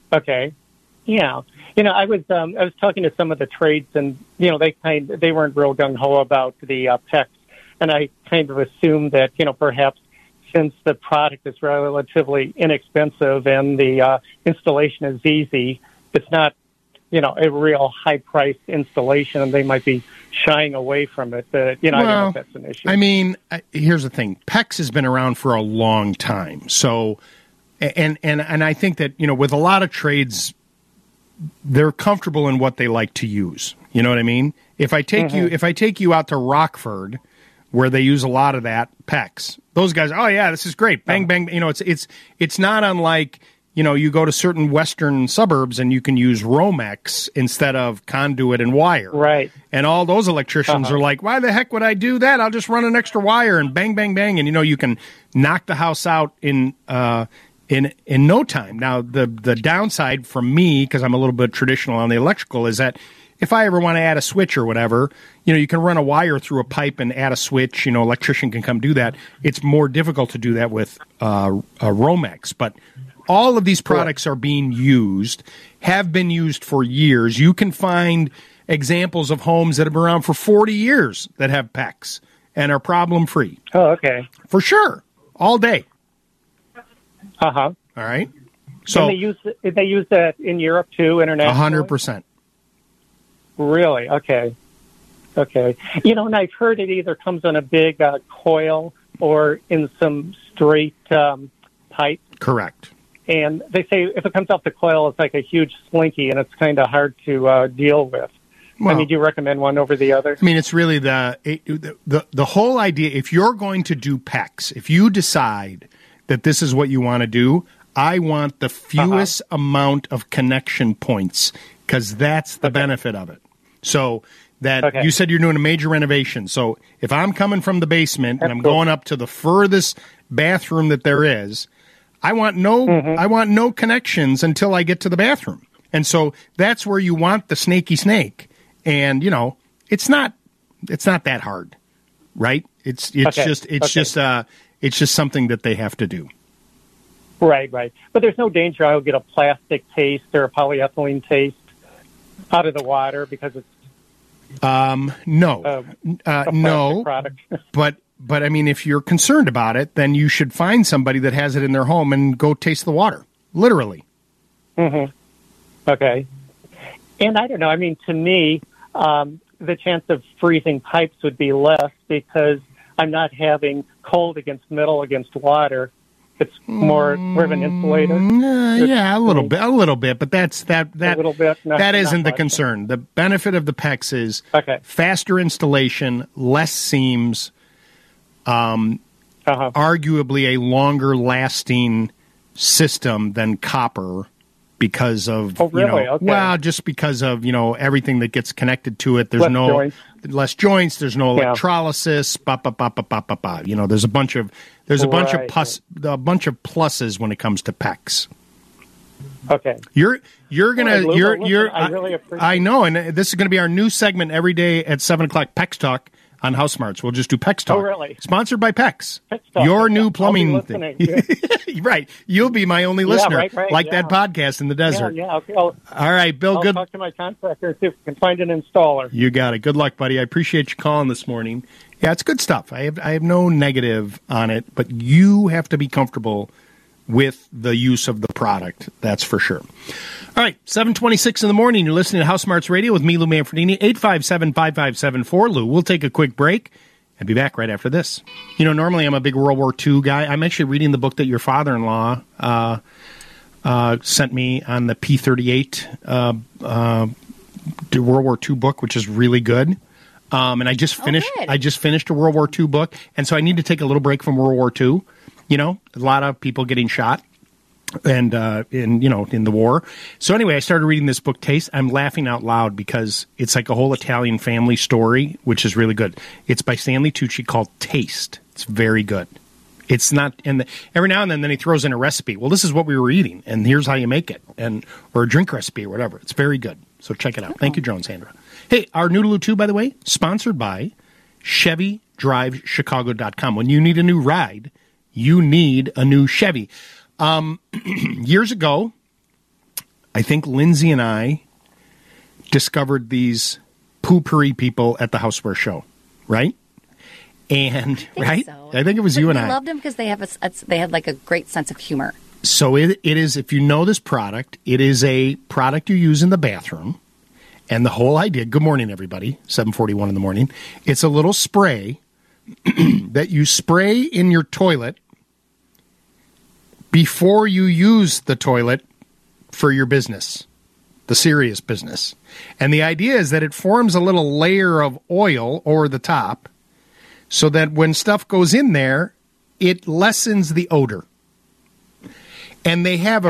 Yeah. I was talking to some of the trades, and they weren't real gung ho about the PEX, and I kind of assumed that perhaps since the product is relatively inexpensive and the installation is easy, it's not a real high price installation, and they might be shying away from it. But I don't know if that's an issue. I mean, here's the thing: PEX has been around for a long time, so. And I think that, with a lot of trades, they're comfortable in what they like to use. You know what I mean? If I take you out to Rockford, where they use a lot of that PEX, those guys, oh yeah, this is great. Bang, bang. It's not unlike, you go to certain western suburbs and you can use Romex instead of conduit and wire. Right. And all those electricians are like, why the heck would I do that? I'll just run an extra wire and bang, bang, bang. And, you can knock the house out in no time. Now, the downside from me, because I'm a little bit traditional on the electrical, is that if I ever want to add a switch or whatever, you can run a wire through a pipe and add a switch. Electrician can come do that. It's more difficult to do that with a Romex. But all of these products are being used, have been used for years. You can find examples of homes that have been around for 40 years that have PEX and are problem-free. Oh, okay. For sure. All day. All right. So and they use that in Europe too, internationally? 100%. Really? Okay. And I've heard it either comes on a big coil or in some straight pipe. Correct. And they say if it comes off the coil, it's like a huge slinky, and it's kind of hard to deal with. Well, do you recommend one over the other? I mean, it's really the whole idea. If you're going to do PEX, if you decide that this is what you want to do, I want the fewest amount of connection points, because that's the benefit of it. So that you said you're doing a major renovation. So if I'm coming from the basement and I'm going up to the furthest bathroom that there is, I want no connections until I get to the bathroom. And so that's where you want the snaky snake. And it's not that hard, right? It's just something that they have to do. Right. But there's no danger I'll get a plastic taste or a polyethylene taste out of the water because it's no. Product. But I mean, if you're concerned about it, then you should find somebody that has it in their home and go taste the water, literally. Okay. And I don't know. I mean, to me, the chance of freezing pipes would be less because I'm not having cold against metal against water. It's more of an insulator. Yeah, a little bit, but that isn't the concern. The benefit of the PEX is faster installation, less seams, arguably a longer lasting system than copper because of just because of everything that gets connected to it. There's less joints. There's no electrolysis. There's a bunch of pluses when it comes to PEX. Okay. I really appreciate. I know, and this is going to be our new segment every day at 7:00. PEX Talk on House Smarts. We'll just do PEX Talk. Oh, really? Sponsored by PEX. PEX Talk. Your new plumbing thing. Right. You'll be my only listener, right, that podcast in the desert. Yeah. Okay. All right, Bill. I'll good. Talk to my contractor and see if we can find an installer. You got it. Good luck, buddy. I appreciate you calling this morning. Yeah, it's good stuff. I have no negative on it, but you have to be comfortable with the use of the product. That's for sure. All right, 7:26 in the morning. You're listening to House Smarts Radio with me, Lou Manfredini, 857-5574. Lou, we'll take a quick break and be back right after this. Normally I'm a big World War II guy. I'm actually reading the book that your father-in-law sent me on the P-38 World War II book, which is really good. And I just finished. I just finished a World War II book, and so I need to take a little break from World War II. A lot of people getting shot, and in the war. So anyway, I started reading this book, Taste. I'm laughing out loud because it's like a whole Italian family story, which is really good. It's by Stanley Tucci, called Taste. It's very good. It's not, and every now and then he throws in a recipe. Well, this is what we were eating, and here's how you make it, or a drink recipe or whatever. It's very good. So check it out. Thank you, Joan Sandra. Hey, our Noodaloo 2, by the way, sponsored by ChevyDriveChicago.com. When you need a new ride, you need a new Chevy. Years ago, I think Lindsay and I discovered these poopery people at the Houseware Show, right? And I think it was you and I. I loved them because they had like a great sense of humor. So it is, if you know this product, it is a product you use in the bathroom. And the whole idea, good morning, everybody, 7:41 in the morning. It's a little spray that you spray in your toilet before you use the toilet for your business, the serious business. And the idea is that it forms a little layer of oil over the top so that when stuff goes in there, it lessens the odor. And they have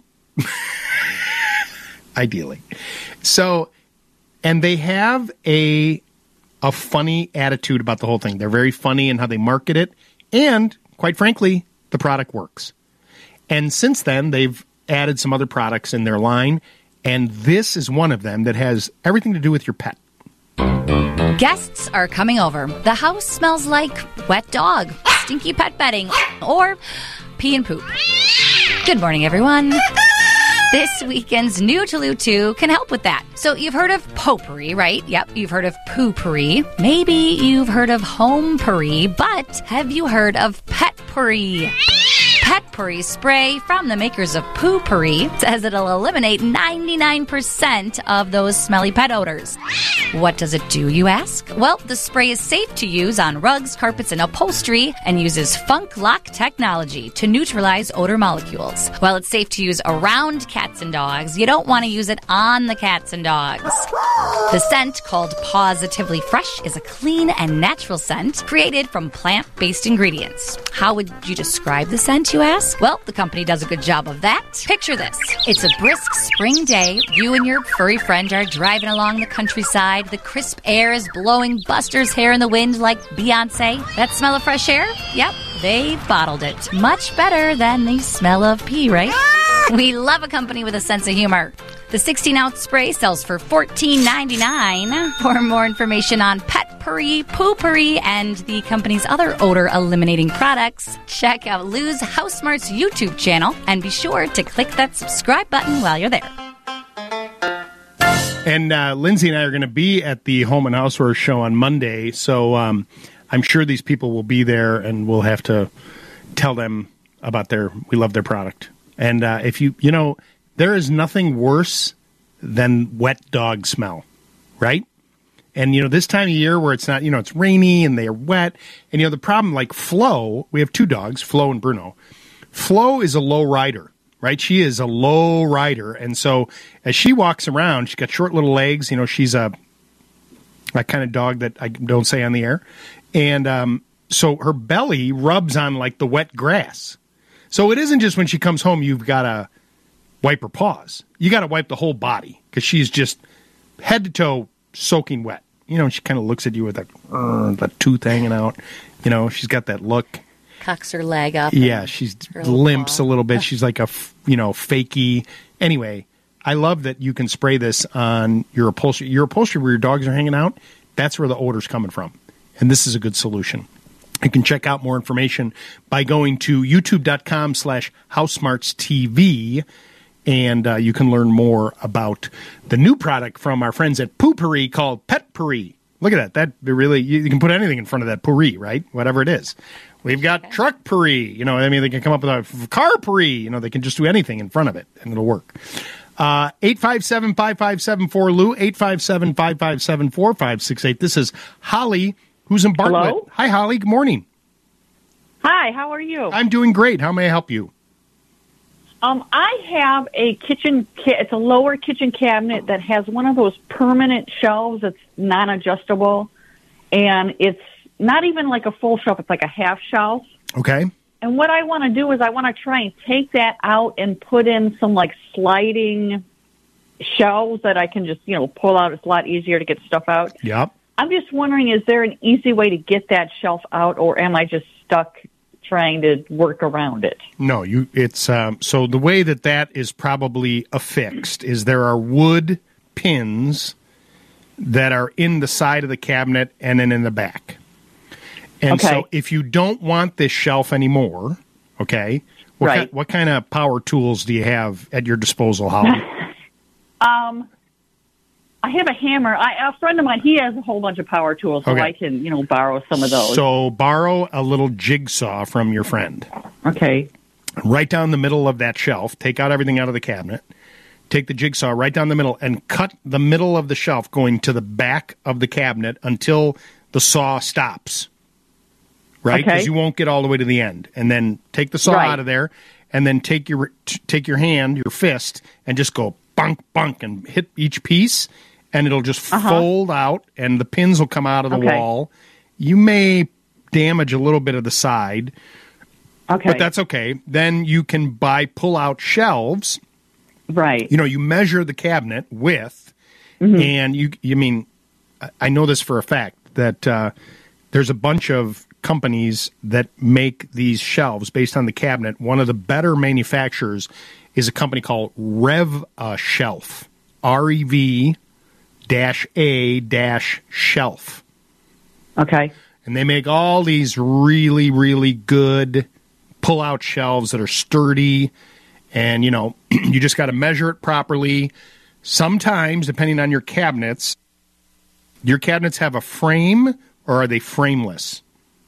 Ideally. So, and they have a funny attitude about the whole thing. They're very funny in how they market it. And, quite frankly, the product works. And since then, they've added some other products in their line. And this is one of them that has everything to do with your pet. Guests are coming over. The house smells like wet dog, stinky pet bedding, or pee and poop. Good morning, everyone. This weekend's Noodaloo 2 can help with that. So you've heard of potpourri, right? Yep, you've heard of poopery. Maybe you've heard of homepourri, but have you heard of petpourri? Petpourri spray from the makers of Poopourri says it'll eliminate 99% of those smelly pet odors. What does it do, you ask? Well, the spray is safe to use on rugs, carpets, and upholstery and uses Funk Lock technology to neutralize odor molecules. While it's safe to use around cats and dogs, you don't want to use it on the cats and dogs. The scent, called Positively Fresh, is a clean and natural scent created from plant-based ingredients. How would you describe the scent, you ask? Well, the company does a good job of that. Picture this. It's a brisk spring day. You and your furry friend are driving along the countryside. The crisp air is blowing Buster's hair in the wind like Beyonce. That smell of fresh air? Yep, they've bottled it. Much better than the smell of pee, right? We love a company with a sense of humor. The 16-ounce spray sells for $14.99. For more information on Petpourri, Poopourri, and the company's other odor-eliminating products, check out Lou's House Smarts YouTube channel, and be sure to click that subscribe button while you're there. And Lindsay and I are going to be at the Home and Houseware show on Monday, so I'm sure these people will be there, and we'll have to tell them about we love their product. And if there is nothing worse than wet dog smell, right? And, this time of year where it's not, it's rainy and they're wet. And, the problem, like Flo, we have two dogs, Flo and Bruno. Flo is a low rider, right? She is a low rider. And so as she walks around, she's got short little legs. She's that kind of dog that I don't say on the air. And so her belly rubs on like the wet grass. So it isn't just when she comes home you've got to wipe her paws. You got to wipe the whole body because she's just head to toe soaking wet. You know, she kind of looks at you with that tooth hanging out. You know, she's got that look. Cocks her leg up. Yeah, she's limps a little bit. She's like a, fakey. Anyway, I love that you can spray this on your upholstery. Your upholstery where your dogs are hanging out, that's where the odor's coming from. And this is a good solution. You can check out more information by going to youtube.com/HouseSmartsTV, and you can learn more about the new product from our friends at Poo-Pourri called Pet Pourri. Look at that. That really, you can put anything in front of that pourri, right? Whatever it is. We've got truck pourri. You know, I mean, they can come up with a car pourri. You know, they can just do anything in front of it, and it'll work. 857-5574, Lou, 857-557-4568. This is Holly, who's in Bartlett. Hello? Hi, Holly. Good morning. Hi, how are you? I'm doing great. How may I help you? I have a kitchen, it's a lower kitchen cabinet that has one of those permanent shelves that's non-adjustable, and it's not even like a full shelf, it's like a half shelf. Okay. And what I want to do is I want to try and take that out and put in some like sliding shelves that I can just, pull out. It's a lot easier to get stuff out. Yep. I'm just wondering, is there an easy way to get that shelf out, or am I just stuck trying to work around it? No, it's so the way that is probably affixed is there are wood pins that are in the side of the cabinet and then in the back. And so if you don't want this shelf anymore, okay, what kind of power tools do you have at your disposal, Holly? I have a hammer. A friend of mine, he has a whole bunch of power tools, so I can, borrow some of those. So borrow a little jigsaw from your friend. Okay. Right down the middle of that shelf, take out everything out of the cabinet, take the jigsaw right down the middle, and cut the middle of the shelf going to the back of the cabinet until the saw stops. Right? Because you won't get all the way to the end. And then take the saw out of there, and then take your hand, your fist, and just go bunk, bunk, and hit each piece, and it'll just fold out, and the pins will come out of the wall. You may damage a little bit of the side, but that's okay. Then you can buy pull-out shelves. Right. You measure the cabinet width, and I know this for a fact, that there's a bunch of companies that make these shelves based on the cabinet. One of the better manufacturers is a company called Rev Shelf, REV-A-Shelf. Okay. And they make all these really, really good pull-out shelves that are sturdy, and, you just got to measure it properly. Sometimes, depending on your cabinets have a frame, or are they frameless?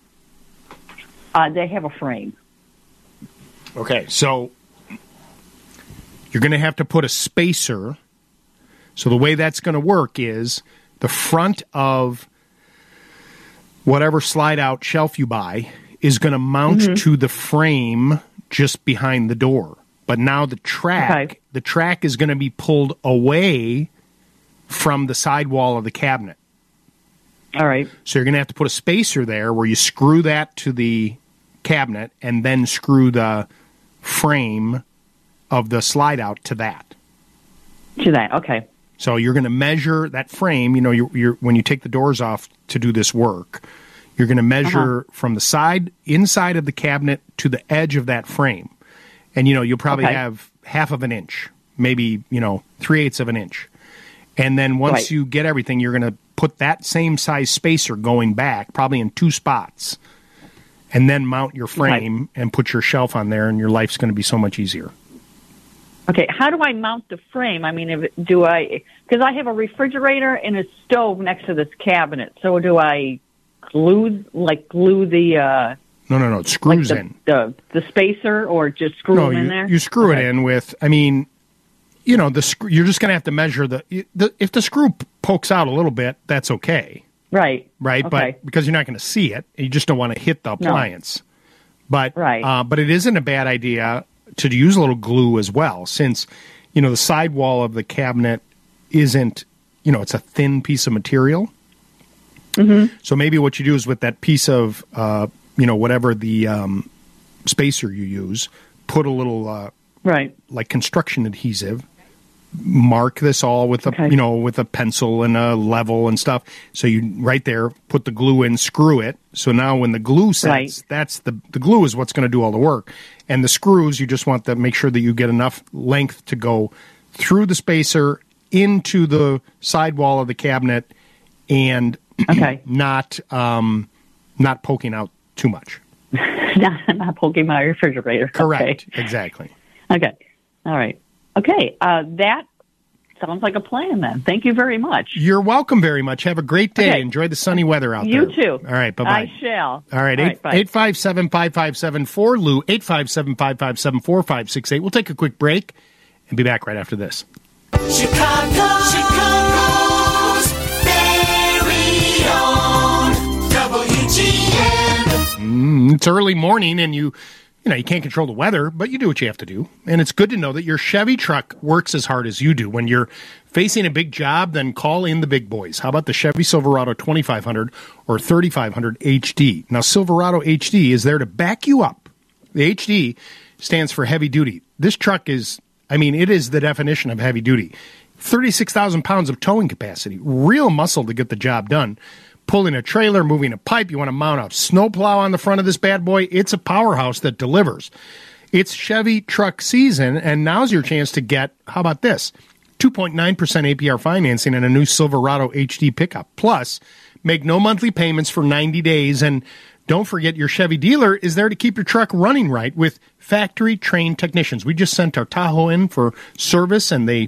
They have a frame. Okay, so you're going to have to put a spacer. So the way that's going to work is the front of whatever slide-out shelf you buy is going to mount to the frame just behind the door. But now the track is going to be pulled away from the sidewall of the cabinet. All right. So you're going to have to put a spacer there where you screw that to the cabinet and then screw the frame of the slide out to that. Okay. So you're going to measure that frame. You're when you take the doors off to do this work, you're going to measure from the side, inside of the cabinet to the edge of that frame. And, you'll probably have half of an inch, maybe, 3/8 of an inch. And then once you get everything, you're going to put that same size spacer going back, probably in 2 spots, and then mount your frame and put your shelf on there, and your life's going to be so much easier. Okay, how do I mount the frame? I mean, because I have a refrigerator and a stove next to this cabinet, so do I glue the... No, it screws in. The spacer, or just screw them in there? You screw it in with, the screw, you're just going to have to measure if the screw pokes out a little bit, that's okay. Right. Right, okay. But because you're not going to see it, you just don't want to hit the appliance. No. But it isn't a bad idea to use a little glue as well, since, the sidewall of the cabinet isn't, it's a thin piece of material. Mm-hmm. So maybe what you do is with that piece of, whatever the spacer you use, put a little right, like construction adhesive. Mark this all with with a pencil and a level and stuff. So you right there put the glue in, screw it. So now when the glue sets, that's the glue is what's going to do all the work. And the screws, you just want to make sure that you get enough length to go through the spacer into the sidewall of the cabinet, and not poking out too much. not poking my refrigerator. Correct. Okay. Exactly. Okay. All right. Okay. That sounds like a plan then. Thank you very much. You're welcome very much. Have a great day. Enjoy the sunny weather out there. You too. All right. Bye-bye. I shall. All right. 857-5574, Lou, 857-557-4568. We'll take a quick break and be back right after this. Chicago's very own WGN. It's early morning and you can't control the weather, but you do what you have to do. And it's good to know that your Chevy truck works as hard as you do. When you're facing a big job, then call in the big boys. How about the Chevy Silverado 2500 or 3500 HD? Now, Silverado HD is there to back you up. The HD stands for heavy duty. This truck it is the definition of heavy duty. 36,000 pounds of towing capacity. Real muscle to get the job done. Pulling a trailer, moving a pipe, you want to mount a snowplow on the front of this bad boy, it's a powerhouse that delivers. It's Chevy truck season, and now's your chance to get, how about this, 2.9% APR financing and a new Silverado HD pickup. Plus, make no monthly payments for 90 days, and don't forget your Chevy dealer is there to keep your truck running right with factory-trained technicians. We just sent our Tahoe in for service, and they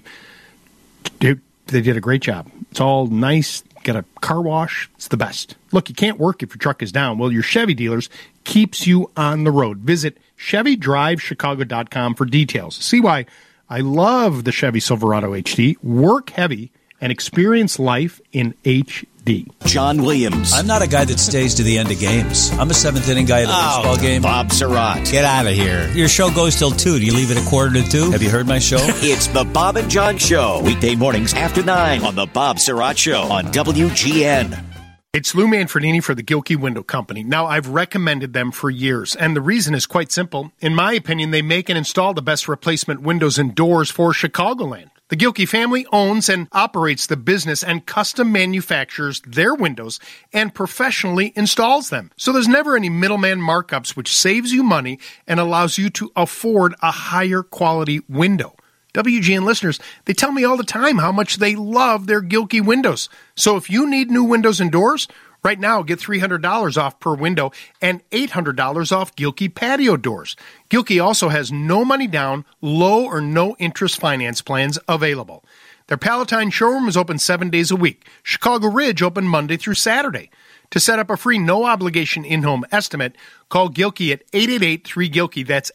did a great job. It's all nice. Get a car wash. It's the best. Look, you can't work if your truck is down. Well, your Chevy dealers keeps you on the road. Visit ChevyDriveChicago.com for details. See why I love the Chevy Silverado HD. Work heavy and experience life in HD. John Williams. I'm not a guy that stays to the end of games. I'm a seventh inning guy at a baseball game. Bob Surratt. Get out of here. Your show goes till 2. Do you leave it at 1:45? Have you heard my show? It's the Bob and John Show. Weekday mornings after 9 on the Bob Surratt Show on WGN. It's Lou Manfredini for the Gilkey Window Company. Now, I've recommended them for years, and the reason is quite simple. In my opinion, they make and install the best replacement windows and doors for Chicagoland. The Gilkey family owns and operates the business and custom manufactures their windows and professionally installs them. So there's never any middleman markups, which saves you money and allows you to afford a higher quality window. WGN listeners, they tell me all the time how much they love their Gilkey windows. So if you need new windows and doors, right now get $300 off per window and $800 off Gilkey patio doors. Gilkey also has no money down, low or no interest finance plans available. Their Palatine showroom is open 7 days a week. Chicago Ridge open Monday through Saturday. To set up a free no-obligation in-home estimate, call Gilkey at 888-3-GILKEY. That's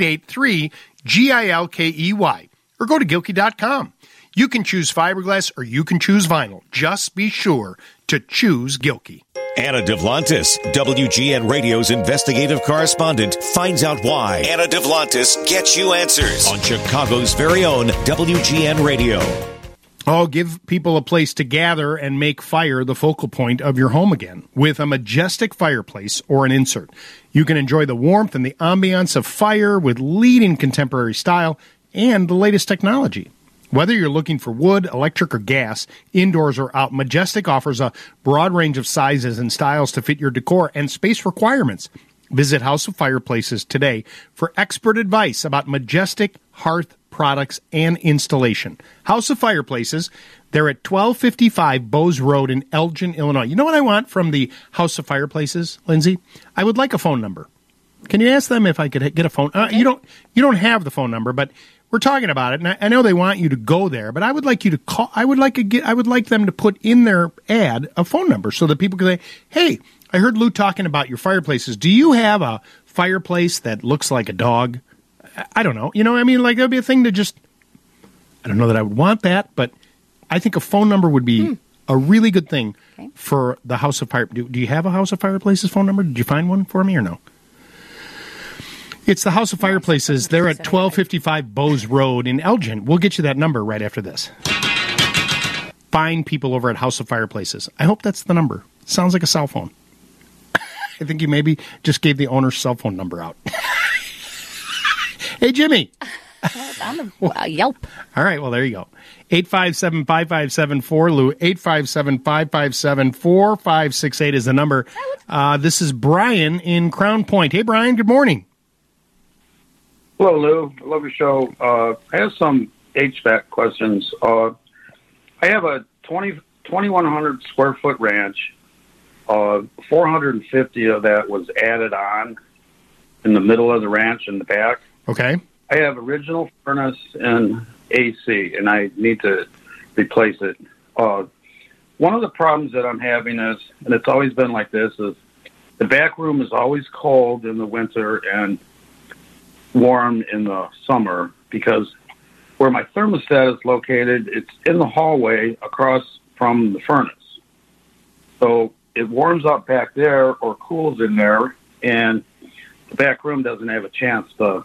888-3-GILKEY. Or go to Gilkey.com. You can choose fiberglass or you can choose vinyl. Just be sure to choose Gilkey. Anna Devlantis, WGN Radio's investigative correspondent, finds out why. Anna Devlantis gets you answers on Chicago's very own WGN Radio. Oh, give people a place to gather and make fire the focal point of your home again with a majestic fireplace or an insert. You can enjoy the warmth and the ambiance of fire with leading contemporary style and the latest technology. Whether you're looking for wood, electric, or gas, indoors or out, Majestic offers a broad range of sizes and styles to fit your decor and space requirements. Visit House of Fireplaces today for expert advice about Majestic hearth products and installation. House of Fireplaces, they're at 1255 Bowes Road in Elgin, Illinois. You know what I want from the House of Fireplaces, Lindsay? I would like a phone number. Can you ask them if I could get a phone? You don't have the phone number, but we're talking about it, and I know they want you to go there, but I would like you to call. I would like them to put in their ad a phone number so that people can say, "Hey, I heard Lou talking about your fireplaces. Do you have a fireplace that looks like a dog?" I don't know. That'd be a thing to just. I don't know that I would want that, but I think a phone number would be a really good thing for the House of Fire. Do you have a House of Fireplaces phone number? Did you find one for me or no? It's the House of Fireplaces. They're at 1255 Bowes Road in Elgin. We'll get you that number right after this. Find people over at House of Fireplaces. I hope that's the number. Sounds like a cell phone. I think you maybe just gave the owner's cell phone number out. Hey, Jimmy. On the Yelp. All right, well, there you go. 857-5574, Lou. 857-557-4568 is the number. This is Brian in Crown Point. Hey, Brian, good morning. Hello, Lou. I love your show. I have some HVAC questions. I have a 2,100 square foot ranch. 450 of that was added on in the middle of the ranch in the back. Okay. I have original furnace and AC, and I need to replace it. One of the problems that I'm having is, and it's always been like this, is the back room is always cold in the winter and warm in the summer because where my thermostat is located, it's in the hallway across from the furnace. So it warms up back there or cools in there, and the back room doesn't have a chance to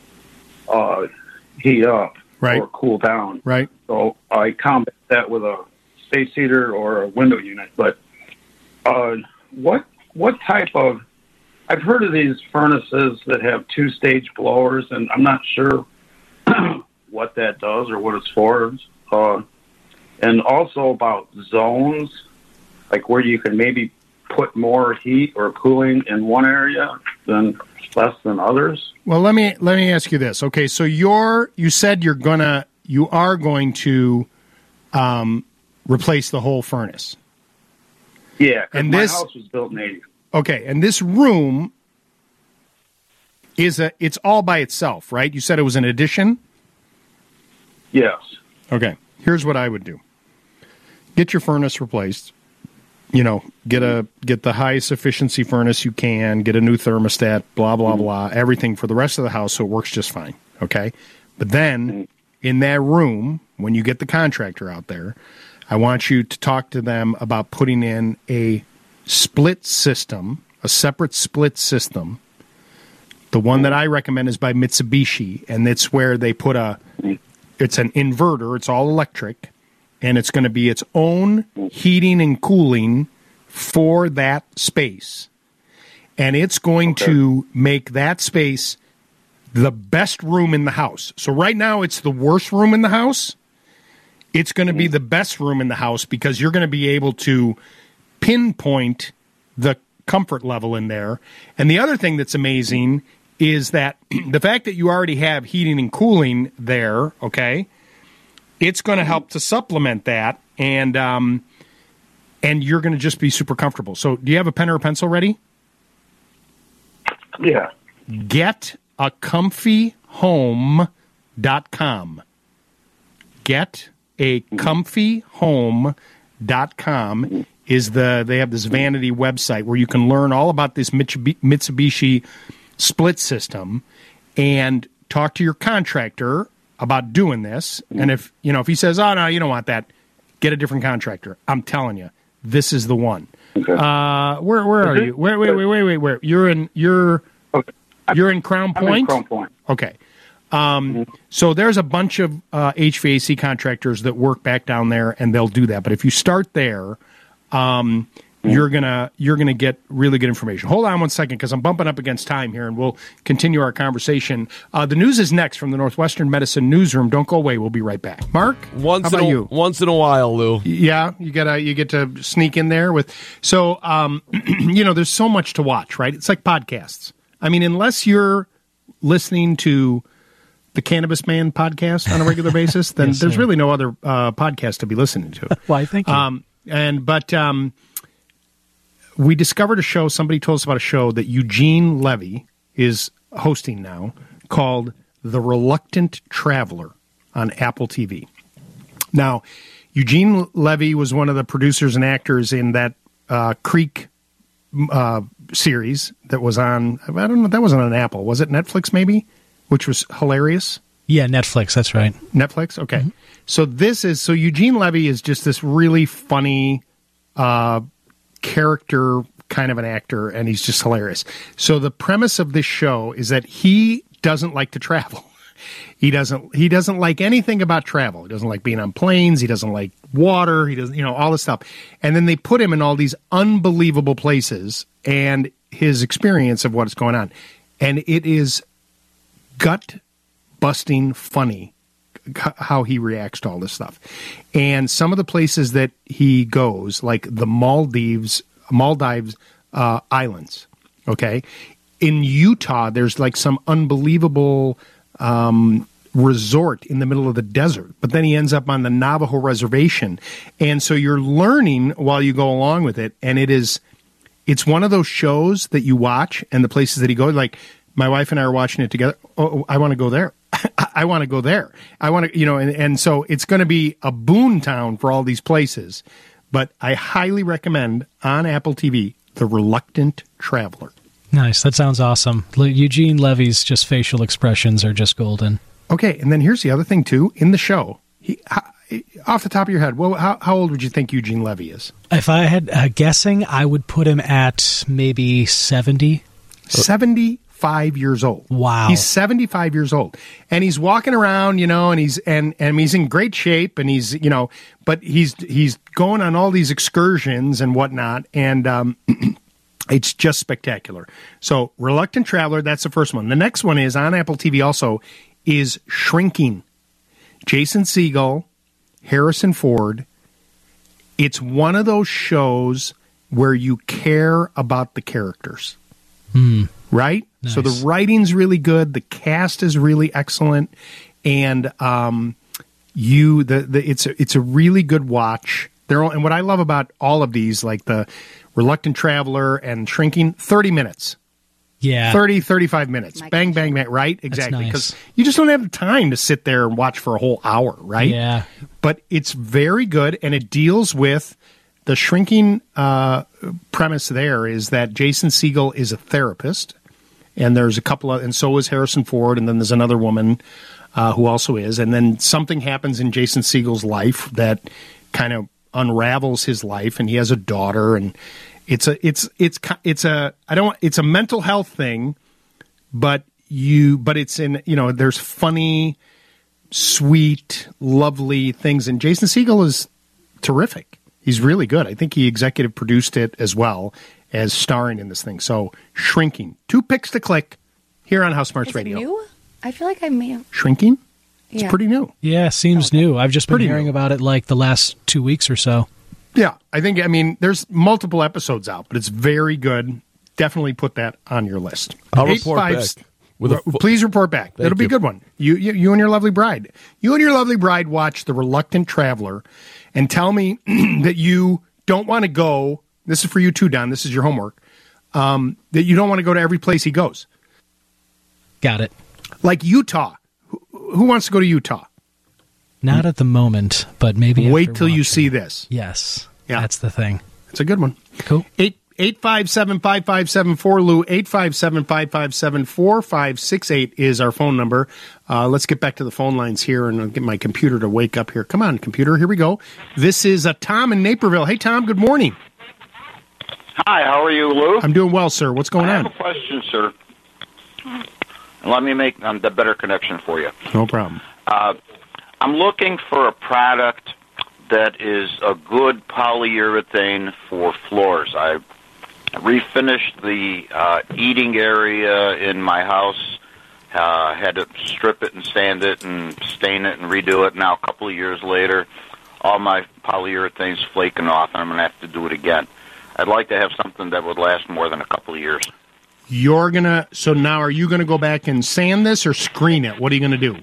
heat up or cool down. Right. So I combat that with a space heater or a window unit. But what type of... I've heard of these furnaces that have two-stage blowers, and I'm not sure what that does or what it's for. And also about zones, like where you can maybe put more heat or cooling in one area than less than others. Well, let me ask you this. Okay, so you said you are going to replace the whole furnace. Yeah, because and my this house was built in 80. Okay, and this room it's all by itself, right? You said it was an addition? Yes. Okay. Here's what I would do. Get your furnace replaced. You know, get the highest efficiency furnace you can, get a new thermostat, blah, blah, blah, everything for the rest of the house so it works just fine, okay? But then, in that room, when you get the contractor out there, I want you to talk to them about putting in a split system, a separate split system. The one that I recommend is by Mitsubishi, and it's where they put it's an inverter, it's all electric, and it's going to be its own heating and cooling for that space. And it's going to make that space the best room in the house. So right now it's the worst room in the house. It's going to be the best room in the house because you're going to be able to pinpoint the comfort level in there. And the other thing that's amazing is that the fact that you already have heating and cooling there, okay, it's going to help to supplement that, and you're going to just be super comfortable. So do you have a pen or a pencil ready? Yeah. GetAComfyHome.com. GetAComfyHome.com is they have this vanity website where you can learn all about this Mitsubishi split system and talk to your contractor about doing this. And if he says, "Oh no, you don't want that," get a different contractor. I'm telling you, this is the one. Okay. Where are you? Wait. You're in Crown Point? I'm in Crown Point. Okay. So there's a bunch of HVAC contractors that work back down there, and they'll do that. But if you start there, you're gonna get really good information. Hold on one second, because I'm bumping up against time here, and we'll continue our conversation. The news is next from the Northwestern Medicine Newsroom. Don't go away. We'll be right back. Mark, how about you? Once in a while, Lou. Yeah, you get to sneak in there with. So there's so much to watch, right? It's like podcasts. I mean, unless you're listening to the Cannabis Man podcast on a regular basis, then Yes, there's sir. really no other podcast to be listening to. Why, thank you. We discovered a show, somebody told us about a show that Eugene Levy is hosting now called The Reluctant Traveler on Apple TV. Now, Eugene Levy was one of the producers and actors in that Creek series that was on, I don't know, that wasn't on Apple. Was it Netflix maybe? Which was hilarious. Yeah, Netflix, that's right. Netflix? Okay. So Eugene Levy is just this really funny character kind of an actor, and he's just hilarious. So the premise of this show is that he doesn't like to travel. He doesn't like anything about travel. He doesn't like being on planes. He doesn't like water. He doesn't, all this stuff. And then they put him in all these unbelievable places and his experience of what's going on. And it is gut-busting funny how he reacts to all this stuff. And some of the places that he goes, like the Maldives Islands, okay? In Utah, there's like some unbelievable resort in the middle of the desert, but then he ends up on the Navajo reservation. And so you're learning while you go along with it, and it's one of those shows that you watch and the places that he goes, like my wife and I are watching it together. Oh, I want to go there. I want to go there. I want to, and so it's going to be a boon town for all these places. But I highly recommend on Apple TV, The Reluctant Traveler. Nice. That sounds awesome. Eugene Levy's just facial expressions are just golden. Okay, and then here's the other thing, too. In the show, off the top of your head, how old would you think Eugene Levy is? If I had guessing, I would put him at maybe 70. 75 years old. Wow. He's 75 years old. And he's walking around, and he's in great shape, and he's, but he's going on all these excursions and whatnot, and it's just spectacular. So, Reluctant Traveler, that's the first one. The next one is on Apple TV also is Shrinking. Jason Segel, Harrison Ford. It's one of those shows where you care about the characters. Right? Nice. So the writing's really good, the cast is really excellent, and it's a really good watch. And what I love about all of these, like the Reluctant Traveler and Shrinking, 30 minutes. Yeah. 30, 35 minutes. Bang, bang, bang. Right? Exactly. Because you just don't have the time to sit there and watch for a whole hour, right? Yeah. But it's very good, and it deals with the Shrinking premise there is that Jason Segel is a therapist, and there's a couple of, and so is Harrison Ford, and then there's another woman who also is, and then something happens in Jason Segel's life that kind of unravels his life, and he has a daughter, and it's a mental health thing, but it's in, there's funny, sweet, lovely things, and Jason Segel is terrific. He's really good. I think he executive produced it as well as starring in this thing. So, Shrinking. 2 picks to click here on House Smarts Radio. New? I feel like I may have. Shrinking? It's Yeah. pretty new. Yeah, seems new. I've just been Pretty hearing new. about it like the last 2 weeks or so. Yeah, I mean, there's multiple episodes out, but it's very good. Definitely put that on your list. I'll report back. Please report back. Thank It'll be you. a good one. You and your lovely bride. You and your lovely bride watch The Reluctant Traveler and tell me that you don't want to go. This is for you too, Don. This is your homework. That you don't want to go to every place he goes. Got it. Like Utah. Who wants to go to Utah? Not at the moment, but maybe Wait after till you watching. see this. Yes. Yeah. That's the thing. It's a good one. Cool. 857-5574, Lou. 857-557-4568 is our phone number. Let's get back to the phone lines here, and I'll get my computer to wake up here. Come on, computer. Here we go. This is Tom in Naperville. Hey, Tom, good morning. Hi, how are you, Lou? I'm doing well, sir. What's going I on? have a question, sir. Let me make the better connection for you. No problem. I'm looking for a product that is a good polyurethane for floors. I refinished the eating area in my house, had to strip it and sand it and stain it and redo it. Now, a couple of years later, all my polyurethane's flaking off, and I'm going to have to do it again. I'd like to have something that would last more than a couple of years. So now are you going to go back and sand this or screen it? What are you going to do?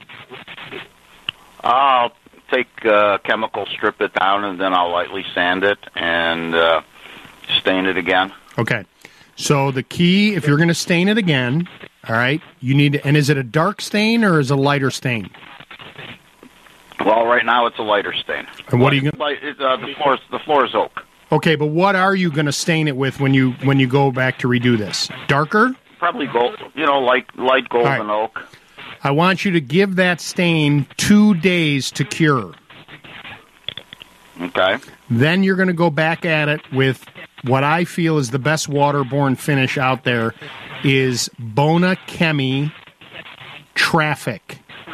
I'll take chemical, strip it down, and then I'll lightly sand it and stain it again. Okay. So the key, if you're going to stain it again, all right, you need to, and is it a dark stain or is it a lighter stain? Well, right now it's a lighter stain. And what are you going the floor is oak. Okay, but what are you going to stain it with when you go back to redo this? Darker? Probably gold, light golden oak. I want you to give that stain 2 days to cure. Okay. Then you're going to go back at it with what I feel is the best waterborne finish out there is Bona Chemi Traffic.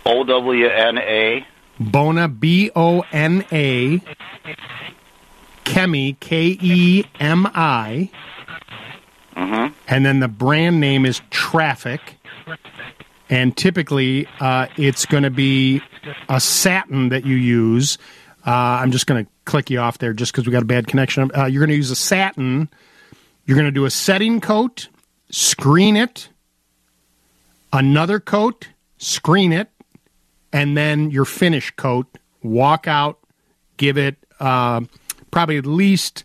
OWNA. Bona, B-O-N-A. Chemi, K-E-M-I. Mm-hmm. And then the brand name is Traffic. And typically, it's going to be a satin that you use. I'm just going to click you off there just because we got a bad connection. You're going to use a satin. You're going to do a setting coat, screen it, another coat, screen it, and then your finish coat. Walk out, give it probably at least,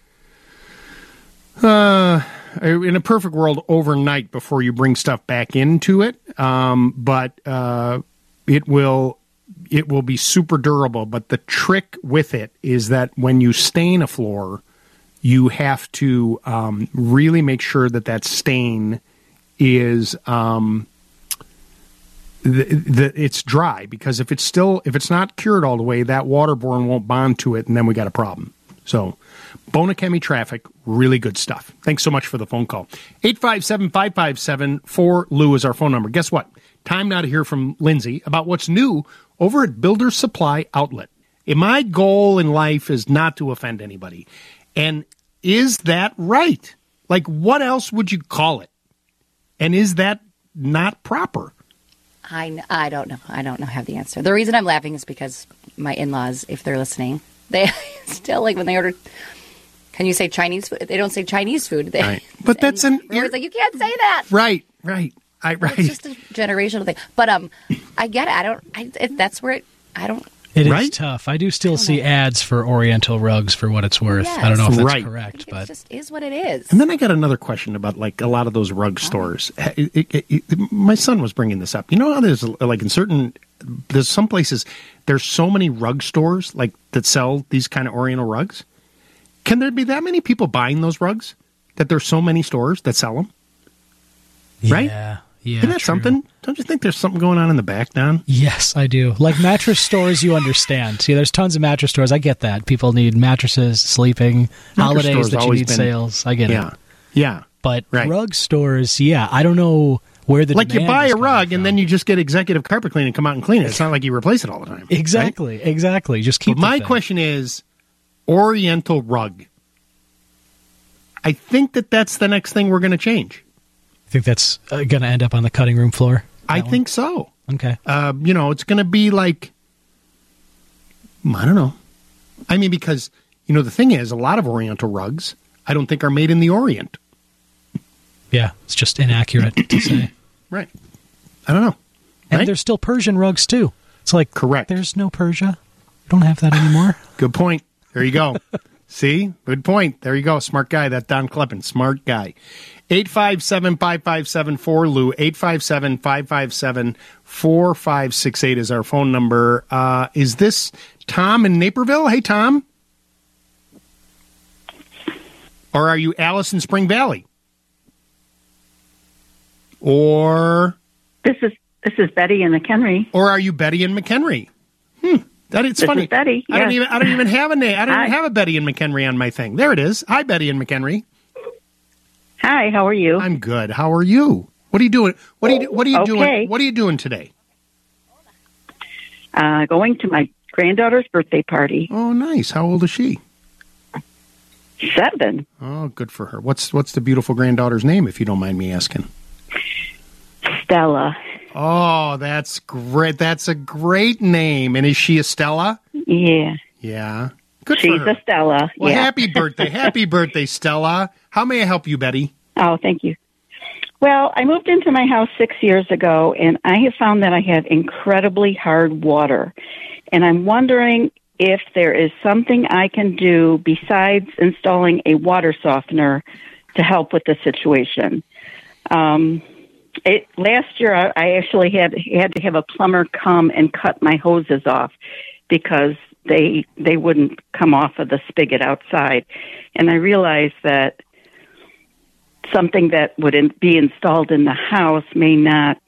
in a perfect world, overnight before you bring stuff back into it. But it will be super durable. But the trick with it is that when you stain a floor, you have to really make sure that stain is it's dry, because if it's not cured all the way, that waterborne won't bond to it, and then we got a problem. So, Bona Chemi Traffic, really good stuff. Thanks so much for the phone call. 857-557-4Lou is our phone number. Guess what? Time now to hear from Lindsay about what's new over at Builder Supply Outlet. My goal in life is not to offend anybody. And is that right? Like, what else would you call it? And is that not proper? I don't know. I don't have the answer. The reason I'm laughing is because my in-laws, if they're listening, they still, like, when they order, can you say Chinese food? They don't say Chinese food. Right. But that's like, you can't say that. Right. It's just a generational thing. But I get it. That's where I don't. It is tough. I do still see ads for Oriental rugs for what it's worth. Yes. I don't know if that's correct, but it just is what it is. And then I got another question about, like, a lot of those rug stores. My son was bringing this up. You know how there's, like, there's some places, there's so many rug stores, like, that sell these kind of Oriental rugs. Can there be that many people buying those rugs that there's so many stores that sell them? Right? Yeah. Isn't that something? Don't you think there's something going on in the back, Don? Yes, I do. Like mattress stores, you understand. See, there's tons of mattress stores. I get that. People need mattresses, sleeping, holidays that you need sales. I get it. Yeah. But rug stores, I don't know where the like you demand buy is a rug and then you just get executive carpet cleaning and come out and clean it. It's not like you replace it all the time. Exactly. Right? Exactly. Just keep. But my question is, Oriental rug. I think that's the next thing we're going to change. I think that's going to end up on the cutting room floor. I think so. Okay. It's going to be like, I don't know. I mean, because, the thing is, a lot of Oriental rugs, I don't think are made in the Orient. Yeah, it's just inaccurate to say. Right. I don't know. And there's still Persian rugs, too. It's like, correct. There's no Persia. We don't have that anymore. Good point. There you go. See? Good point. There you go. Smart guy. That Don Kleppen. Smart guy. 857-557-4Lou. 857-557-4568 is our phone number. Is this Tom in Naperville? Hey, Tom. Or are you Alice in Spring Valley? Or this is Betty in McHenry. Or are you Betty in McHenry? It's funny. Is Betty. I don't even have a name. I don't even have a Betty in McHenry on my thing. There it is. Hi, Betty in McHenry. Hi, how are you? I'm good. How are you? What are you doing? What are you doing? What are you doing today? Going to my granddaughter's birthday party. Oh, nice. How old is she? 7. Oh, good for her. What's the beautiful granddaughter's name, if you don't mind me asking? Stella. Oh, that's great. That's a great name. And is she a Stella? Yeah. Yeah. Good She's for her. a Stella. Well, yeah. Happy birthday. Happy birthday, Stella. How may I help you, Betty? Oh, thank you. Well, I moved into my house 6 years ago, and I have found that I have incredibly hard water. And I'm wondering if there is something I can do besides installing a water softener to help with the situation. Last year, I actually had to have a plumber come and cut my hoses off because they wouldn't come off of the spigot outside. And I realized that something that would be installed in the house may not,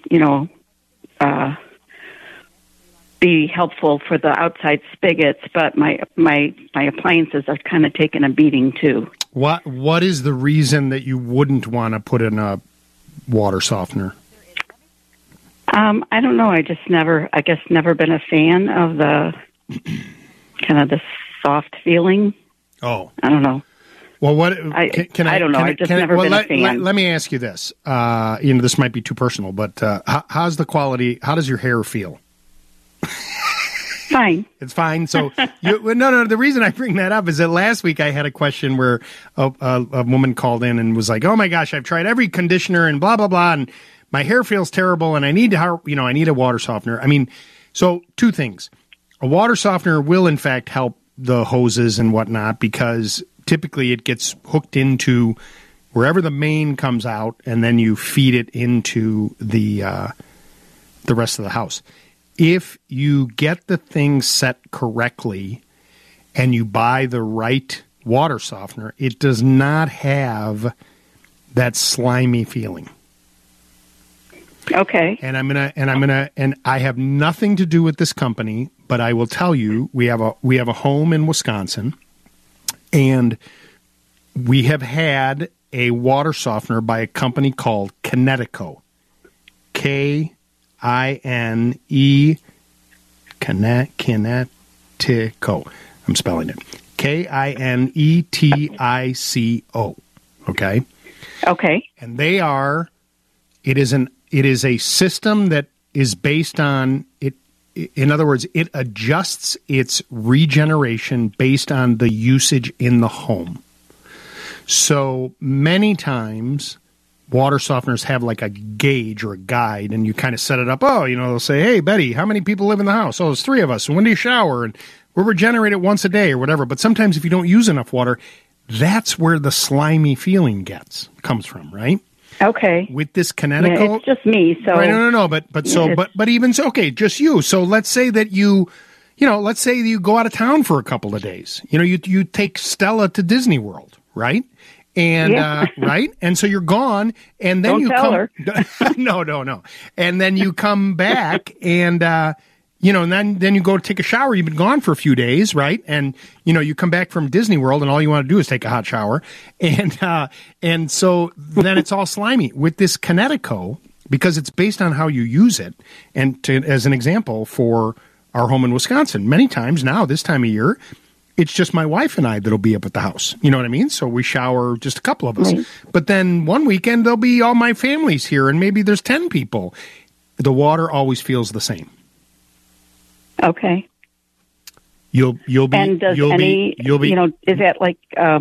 be helpful for the outside spigots, but my appliances are kind of taking a beating too. What is the reason that you wouldn't want to put in a water softener? I don't know. I guess never been a fan of the kind of the soft feeling. Oh, I don't know. Well, what I don't know. I've just never been a fan. Let me ask you this. This might be too personal, but how's the quality? How does your hair feel? Fine. It's fine. So, no. The reason I bring that up is that last week I had a question where a woman called in and was like, "Oh my gosh, I've tried every conditioner and blah blah blah, and my hair feels terrible, and I need a water softener." I mean, so two things: a water softener will in fact help the hoses and whatnot because typically it gets hooked into wherever the main comes out, and then you feed it into the rest of the house. If you get the thing set correctly and you buy the right water softener, it does not have that slimy feeling. Okay. And I have nothing to do with this company, but I will tell you, we have a home in Wisconsin, and we have had a water softener by a company called Kinetico. Kinetico. I'm spelling it. Kinetico. Okay. Okay. And it is a system that is based on it. In other words, it adjusts its regeneration based on the usage in the home. So many times water softeners have like a gauge or a guide, and you kind of set it up. Oh, they'll say, "Hey, Betty, how many people live in the house?" "Oh, there's 3 of us. And when do you shower?" And we'll regenerate it once a day or whatever. But sometimes if you don't use enough water, that's where the slimy feeling comes from, right? Okay. With this Kinetico, yeah, it's just me. So right, no. But even so, okay, just you. So let's say that let's say you go out of town for a couple of days. You take Stella to Disney World, right? And right, and so you're gone, and then her. No. And then you come back, and and then you go take a shower. You've been gone for a few days, right? And you come back from Disney World, and all you want to do is take a hot shower, and so then it's all slimy. With this Kinetico, because it's based on how you use it, and as an example for our home in Wisconsin, many times now this time of year, it's just my wife and I that'll be up at the house. You know what I mean? So we shower, just a couple of us. Right. But then one weekend, there'll be all my family's here, and maybe there's 10 people. The water always feels the same. Okay. You'll be. And does is that like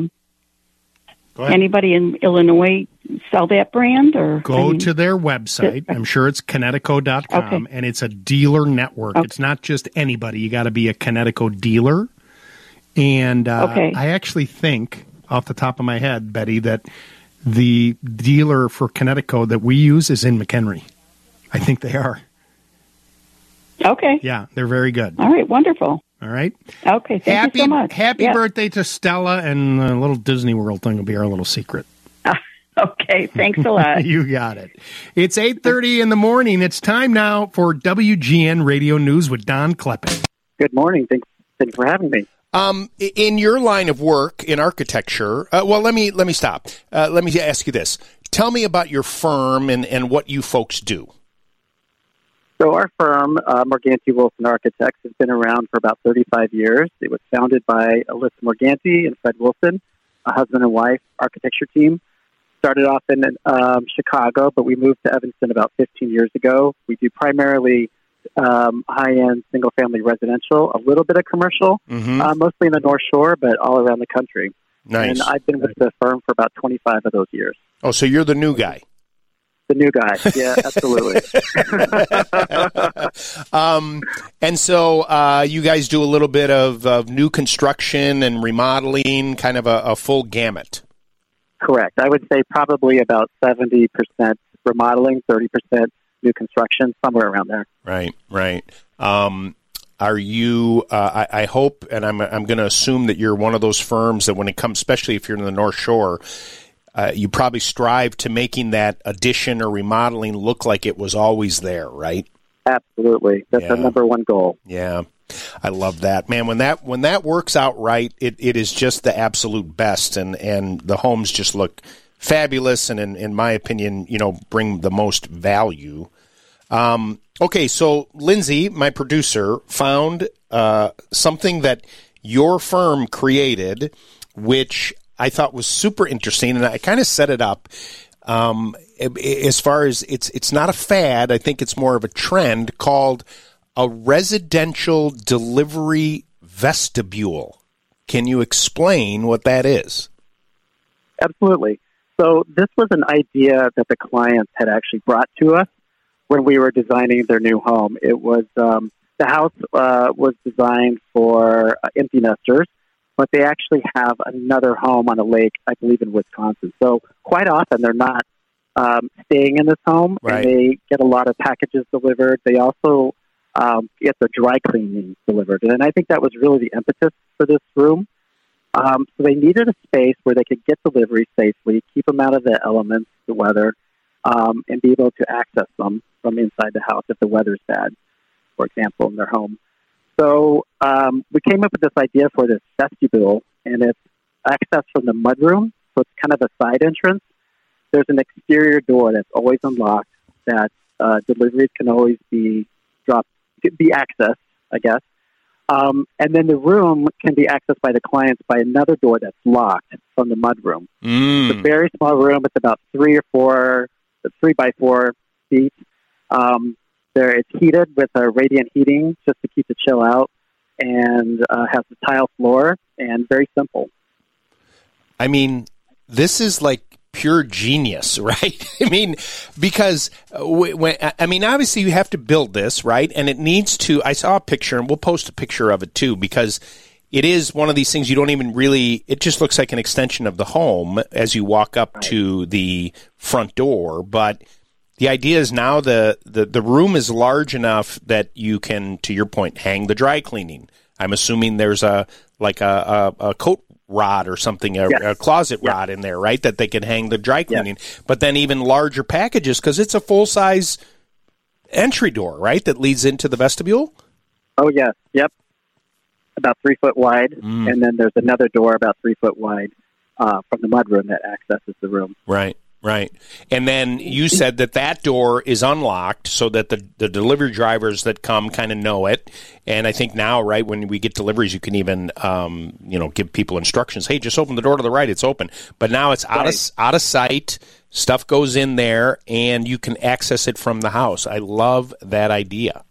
anybody in Illinois sell that brand? Or go to their website. I'm sure it's Kinetico.com, okay. And it's a dealer network. Okay. It's not just anybody. You got to be a Kinetico dealer. And I actually think, off the top of my head, Betty, that the dealer for Kinetico that we use is in McHenry. I think they are. Okay. Yeah, they're very good. All right, wonderful. All right. Okay, thank you so much. Happy birthday to Stella, and the little Disney World thing will be our little secret. Okay, thanks a lot. You got it. It's 8:30 in the morning. It's time now for WGN Radio News with Don Kleppen. Good morning. Thanks for having me. In your line of work in architecture, let me stop. Let me ask you this. Tell me about your firm and what you folks do. So our firm, Morganti Wilson Architects, has been around for about 35 years. It was founded by Alyssa Morganti and Fred Wilson, a husband and wife architecture team. Started off in Chicago, but we moved to Evanston about 15 years ago. We do primarily high-end single-family residential, a little bit of commercial, mostly in the North Shore, but all around the country. Nice. And I've been with the firm for about 25 of those years. Oh, so you're the new guy. The new guy, yeah, absolutely. And so you guys do a little bit of new construction and remodeling, kind of a full gamut. Correct. I would say probably about 70% remodeling, 30% new construction, somewhere around there. Right. Are you, I hope, and I'm going to assume that you're one of those firms that when it comes, especially if you're in the North Shore, you probably strive to making that addition or remodeling look like it was always there, right? Absolutely. That's our number one goal. Yeah. I love that. Man, when that works out right, it is just the absolute best, and the homes just look fabulous and, in my opinion, bring the most value. Okay, so Lindsay, my producer, found something that your firm created, which I thought was super interesting, and I kind of set it up. As far as it's not a fad, I think it's more of a trend called a residential delivery vestibule. Can you explain what that is? Absolutely. So this was an idea that the clients had actually brought to us when we were designing their new home. It was the house was designed for empty nesters, but they actually have another home on a lake, I believe, in Wisconsin. So quite often they're not staying in this home, right. And they get a lot of packages delivered. They also get the dry cleaning delivered. And I think that was really the impetus for this room. So they needed a space where they could get deliveries safely, keep them out of the elements, the weather, and be able to access them from inside the house if the weather's bad, for example, in their home. So we came up with this idea for this vestibule, and it's access from the mudroom. So it's kind of a side entrance. There's an exterior door that's always unlocked that deliveries can always be accessed, I guess. And then the room can be accessed by the clients by another door that's locked from the mudroom. It's a very small room. It's about 3 by 4 feet. It's heated with a radiant heating just to keep the chill out, and has a tile floor, and very simple. I mean, this is like pure genius, right? I mean, because obviously you have to build this, right? And it needs to, I saw a picture, and we'll post a picture of it too, because it is one of these things you don't even really, it just looks like an extension of the home as you walk up to the front door. But the idea is now the room is large enough that you can, to your point, hang the dry cleaning. I'm assuming there's a coat rod or something, a closet rod in there, right, that they can hang the dry cleaning. But then even larger packages, because it's a full-size entry door, right, that leads into the vestibule? Oh, yes. Yep. About 3 foot wide. And then there's another door about 3 foot wide from the mudroom that accesses the room. Right. Right. And then you said that door is unlocked so that the delivery drivers that come kind of know it. And I think now, right, when we get deliveries, you can even, give people instructions. Hey, just open the door to the right. It's open. But now it's out of sight. Stuff goes in there, and you can access it from the house. I love that idea.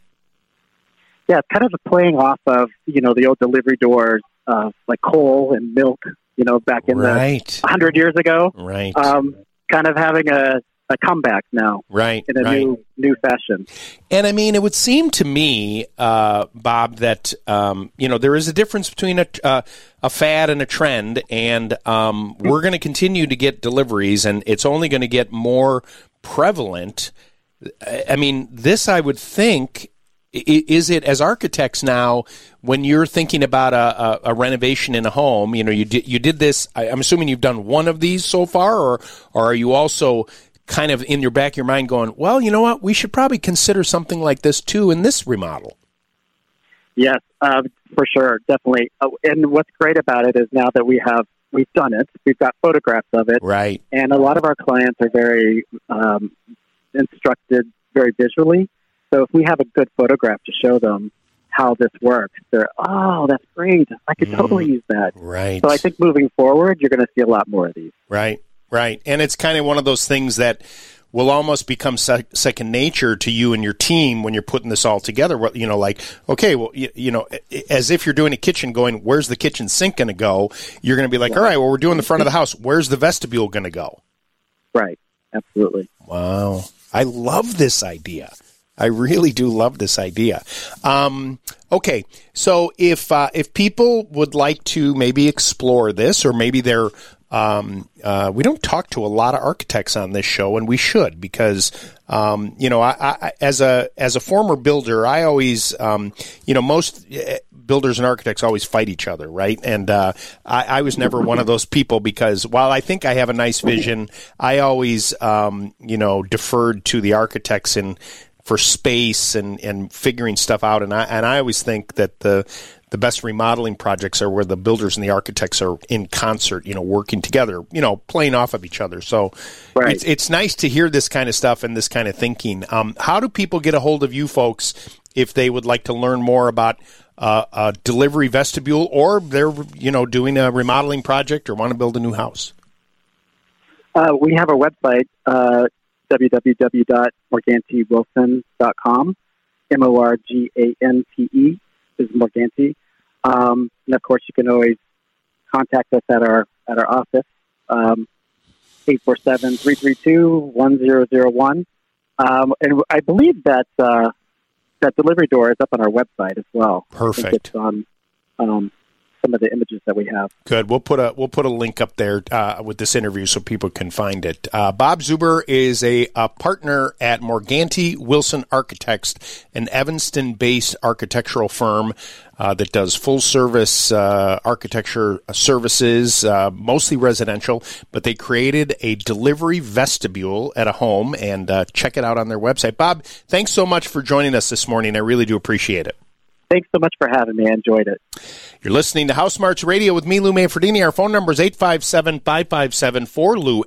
Yeah, it's kind of playing off of, the old delivery doors, like coal and milk, back in the 100 years ago. Right. Kind of having a comeback now, right? In a new fashion. And I mean, it would seem to me, Bob, that there is a difference between a fad and a trend, and we're going to continue to get deliveries, and it's only going to get more prevalent. I mean, this I would think. Is it, as architects now, when you're thinking about a renovation in a home, you did this, I'm assuming you've done one of these so far, or are you also kind of in your back of your mind going, well, you know what, we should probably consider something like this too in this remodel? Yes, for sure, definitely. And what's great about it is now that we've done it, we've got photographs of it. Right. And a lot of our clients are very instructed very visually. So if we have a good photograph to show them how this works, they're, oh, that's great. I could totally use that. Right. So I think moving forward, you're going to see a lot more of these. Right, right. And it's kind of one of those things that will almost become second nature to you and your team when you're putting this all together. Like, okay, well, as if you're doing a kitchen going, where's the kitchen sink going to go? You're going to be like, all right, well, we're doing the front of the house. Where's the vestibule going to go? Right. Absolutely. Wow. I love this idea. I really do love this idea. Okay, so if people would like to maybe explore this, or maybe they're we don't talk to a lot of architects on this show, and we should, because I as a former builder, I always most builders and architects always fight each other, right? And I was never one of those people, because while I think I have a nice vision, I always deferred to the architects for space and figuring stuff out, and I always think that the the best remodeling projects are where the builders and the architects are in concert, working together, playing off of each other. So it's nice to hear this kind of stuff and this kind of thinking. How do people get a hold of you folks if they would like to learn more about a delivery vestibule, or they're, doing a remodeling project or want to build a new house? We have our website, www.morgantewilson.com. Morgante is Morgante. And of course, you can always contact us at our office, 847-332-1001. And I believe that delivery door is up on our website as well. Perfect. I think it's on some of the images that we have. Good. We'll put a link up there with this interview so people can find it. Bob Zuber is a partner at Morgante Wilson Architects, an Evanston-based architectural firm that does full-service architecture services, mostly residential, but they created a delivery vestibule at a home, and check it out on their website. Bob, thanks so much for joining us this morning. I really do appreciate it. Thanks so much for having me. I enjoyed it. You're listening to House Smarts Radio with me, Lou Manfredini. Our phone number is 857-557-4LOU,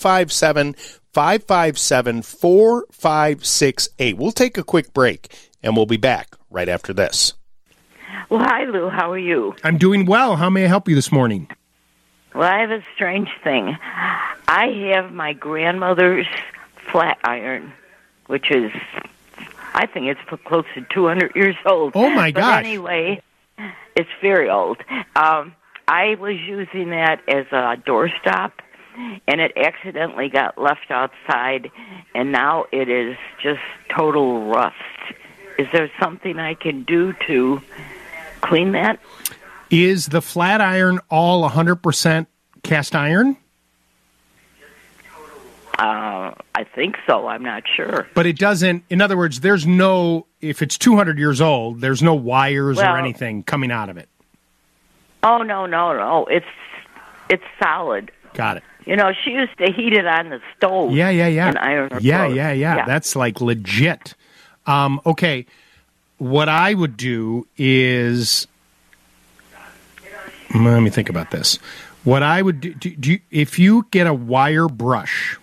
857-557-4568. We'll take a quick break, and we'll be back right after this. Well, hi, Lou. How are you? I'm doing well. How may I help you this morning? Well, I have a strange thing. I have my grandmother's flat iron, which is, I think it's close to 200 years old. Oh, my gosh. But anyway, it's very old. I was using that as a doorstop, and it accidentally got left outside, and now it is just total rust. Is there something I can do to clean that? Is the flat iron all 100% cast iron? I think so. I'm not sure. But it doesn't, in other words, there's no, if it's 200 years old, there's no wires or anything coming out of it. Oh, no. It's solid. Got it. She used to heat it on the stove. Yeah. And iron her clothes. Yeah. That's like legit. Okay. What I would do is, let me think about this. What I would do if you get a wire brush.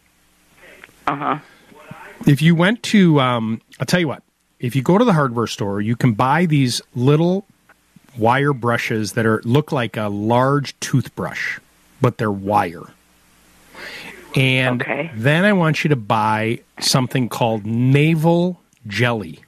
If you went to, I'll tell you what, if you go to the hardware store, you can buy these little wire brushes that look like a large toothbrush, but they're wire. And then I want you to buy something called navel jelly.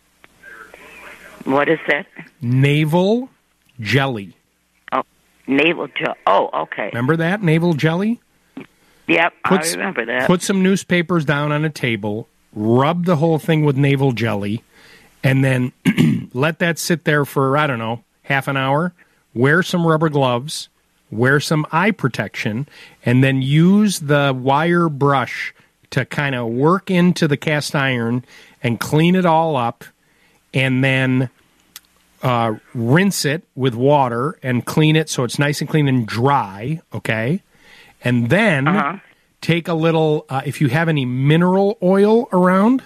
What is that? Navel jelly. Oh, navel jelly. Oh, okay. Remember that, navel jelly? Yep, I remember that. Put some newspapers down on a table, rub the whole thing with navel jelly, and then let that sit there for, I don't know, half an hour. Wear some rubber gloves, wear some eye protection, and then use the wire brush to kind of work into the cast iron and clean it all up, and then rinse it with water and clean it so it's nice and clean and dry, okay? And then take a little, if you have any mineral oil around,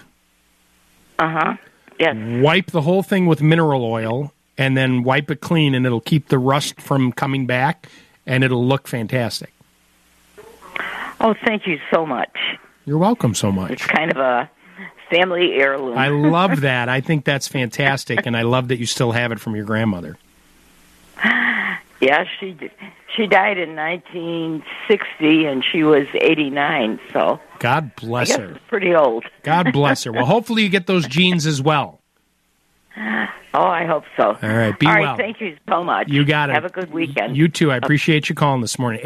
yes. Wipe the whole thing with mineral oil and then wipe it clean, and it'll keep the rust from coming back, and it'll look fantastic. Oh, thank you so much. You're welcome so much. It's kind of a family heirloom. I love that. I think that's fantastic, and I love that you still have it from your grandmother. Yeah, she died in 1960, and she was 89, so... God bless her. It's pretty old. God bless her. Well, hopefully you get those genes as well. Oh, I hope so. All right, be well. All right, thank you so much. You got it. Have a good weekend. You too. I appreciate you calling this morning.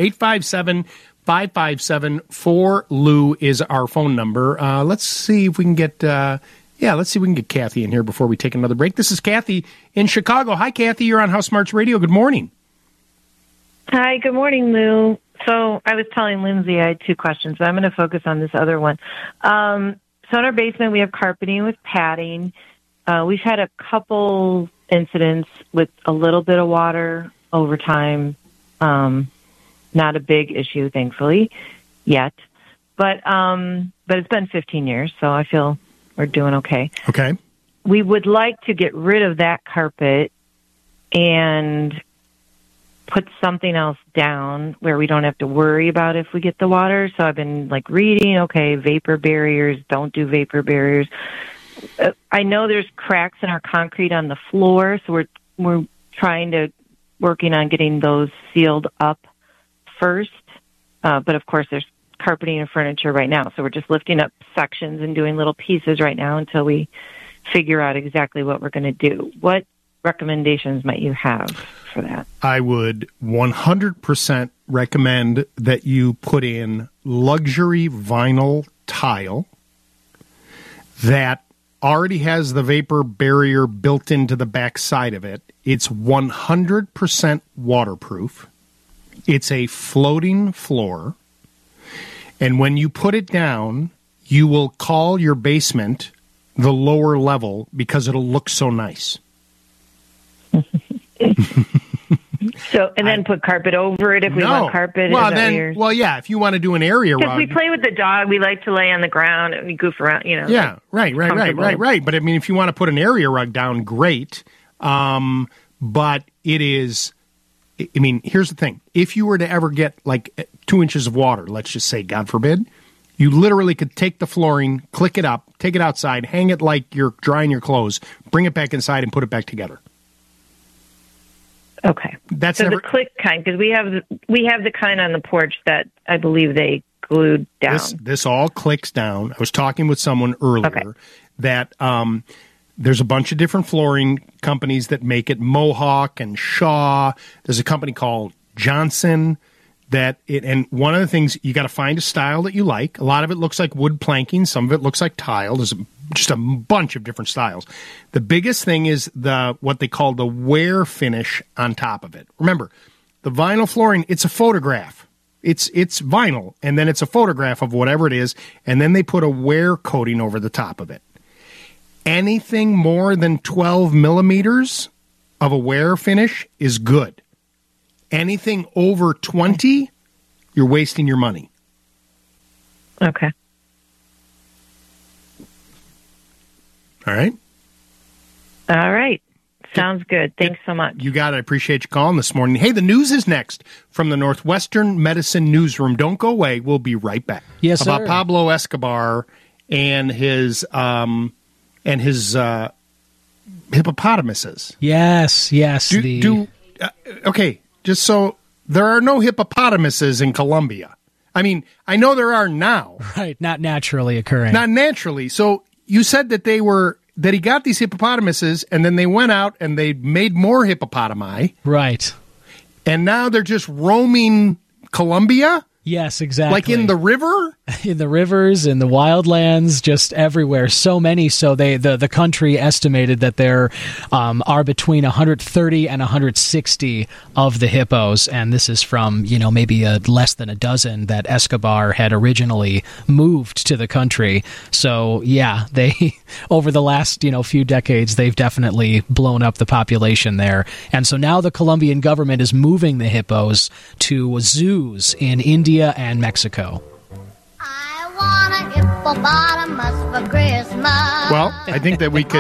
857-557-4LOU is our phone number. Let's see if we can get... let's see if we can get Kathy in here before we take another break. This is Kathy in Chicago. Hi, Kathy. You're on House Smarts Radio. Good morning. Hi, good morning, Lou. So I was telling Lindsay I had two questions, but I'm going to focus on this other one. So in our basement, we have carpeting with padding. We've had a couple incidents with a little bit of water over time. Not a big issue, thankfully, yet. But it's been 15 years, so I feel we're doing okay. Okay. We would like to get rid of that carpet and put something else down where we don't have to worry about if we get the water. So I've been like reading, okay, vapor barriers, don't do vapor barriers. I know there's cracks in our concrete on the floor, so we're working on getting those sealed up first. But of course, there's carpeting and furniture right now, so we're just lifting up sections and doing little pieces right now until we figure out exactly what we're going to do. What recommendations might you have for that? I would 100% recommend that you put in luxury vinyl tile that already has the vapor barrier built into the back side of it. It's 100% waterproof. It's a floating floor. And when you put it down, you will call your basement the lower level because it'll look so nice. So, and then put carpet over it if we want carpet. Well, yeah, if you want to do an area rug. Because we play with the dog, we like to lay on the ground and we goof around, Yeah, right. But I mean, if you want to put an area rug down, great. But it is, I mean, here's the thing. If you were to ever get like 2 inches of water, let's just say, God forbid, you literally could take the flooring, click it up, take it outside, hang it like you're drying your clothes, bring it back inside and put it back together. Okay. That's the click kind, because we have the kind on the porch that I believe they glued down. This all clicks down. I was talking with someone earlier that there's a bunch of different flooring companies that make it. Mohawk and Shaw. There's a company called Johnson and one of the things, you got to find a style that you like. A lot of it looks like wood planking. Some of it looks like tile. There's just a bunch of different styles. The biggest thing is what they call the wear finish on top of it. Remember, the vinyl flooring, it's a photograph. It's vinyl, and then it's a photograph of whatever it is, and then they put a wear coating over the top of it. Anything more than 12 millimeters of a wear finish is good. Anything over 20, you're wasting your money. Okay. All right. All right. Sounds good. Thanks so much. You got it. I appreciate you calling this morning. Hey, the news is next from the Northwestern Medicine Newsroom. Don't go away. We'll be right back. Yes, sir. About Pablo Escobar and his hippopotamuses. Yes. Okay. Just so there are no hippopotamuses in Colombia. I mean, I know there are now. Right, not naturally occurring. Not naturally. So you said that he got these hippopotamuses and then they went out and they made more hippopotami. Right. And now they're just roaming Colombia? Yes, exactly. Like in the river? In the rivers, in the wildlands, just everywhere. So many. So the country estimated that there are between 130 and 160 of the hippos. And this is from, maybe less than a dozen that Escobar had originally moved to the country. So, yeah, they over the last, few decades, they've definitely blown up the population there. And so now the Colombian government is moving the hippos to zoos in India and Mexico. I want a hippopotamus for Christmas. Well, I think that we could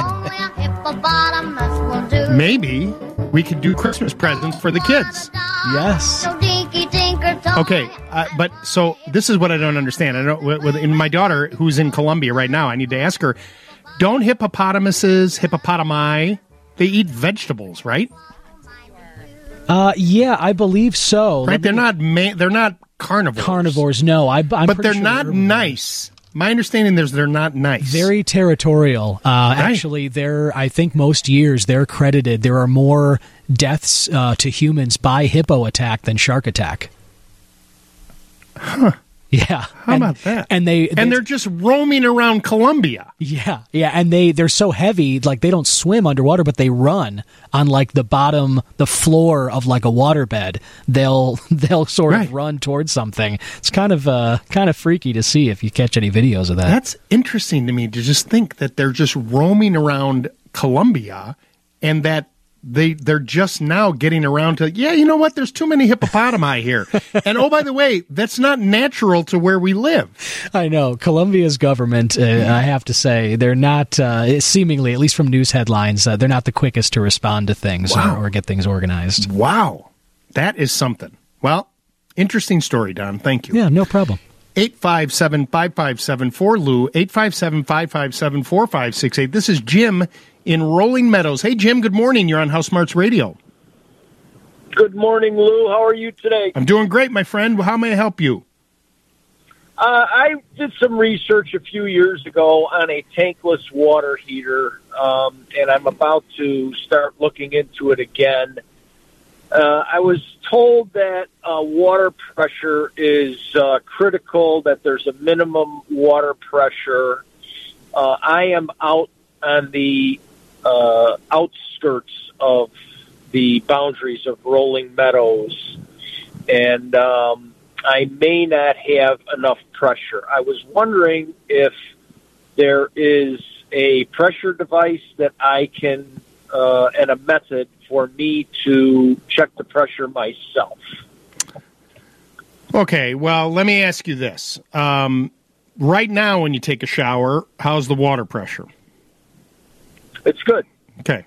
maybe we could do Christmas presents for the kids. Yes. Okay, but so this is what I don't understand. I don't. With my daughter, who's in Colombia right now, I need to ask her: don't hippopotami, they eat vegetables, right? Yeah, I believe so. Right? They're not carnivores. Carnivores, no. But they're not nice. My understanding is they're not nice. Very territorial. Right. Actually, I think most years they're credited. There are more deaths to humans by hippo attack than shark attack. Huh. Yeah. How about that? And they're just roaming around Colombia. Yeah. And they're so heavy, like they don't swim underwater, but they run on like the floor of like a waterbed. They'll sort of run towards something. It's kind of freaky to see if you catch any videos of that. That's interesting to me to just think that they're just roaming around Colombia and that they're just now getting around to, you know what? There's too many hippopotami here. And oh, by the way, that's not natural to where we live. I know. Colombia's government, I have to say, they're not, seemingly, at least from news headlines, they're not the quickest to respond to things or get things organized. Wow. That is something. Well, interesting story, Don. Thank you. Yeah, no problem. 857-5574, Lou, 857-557-4568. This is Jim in Rolling Meadows. Hey, Jim, good morning. You're on House Smarts Radio. Good morning, Lou. How are you today? I'm doing great, my friend. How may I help you? I did some research a few years ago on a tankless water heater, and I'm about to start looking into it again. I was told that water pressure is critical, that there's a minimum water pressure. I am out on the outskirts of the boundaries of Rolling Meadows, and I may not have enough pressure. I was wondering if there is a pressure device that I can, and a method for me to check the pressure myself. Okay, well, let me ask you this. Right now, when you take a shower, how's the water pressure? It's good. Okay.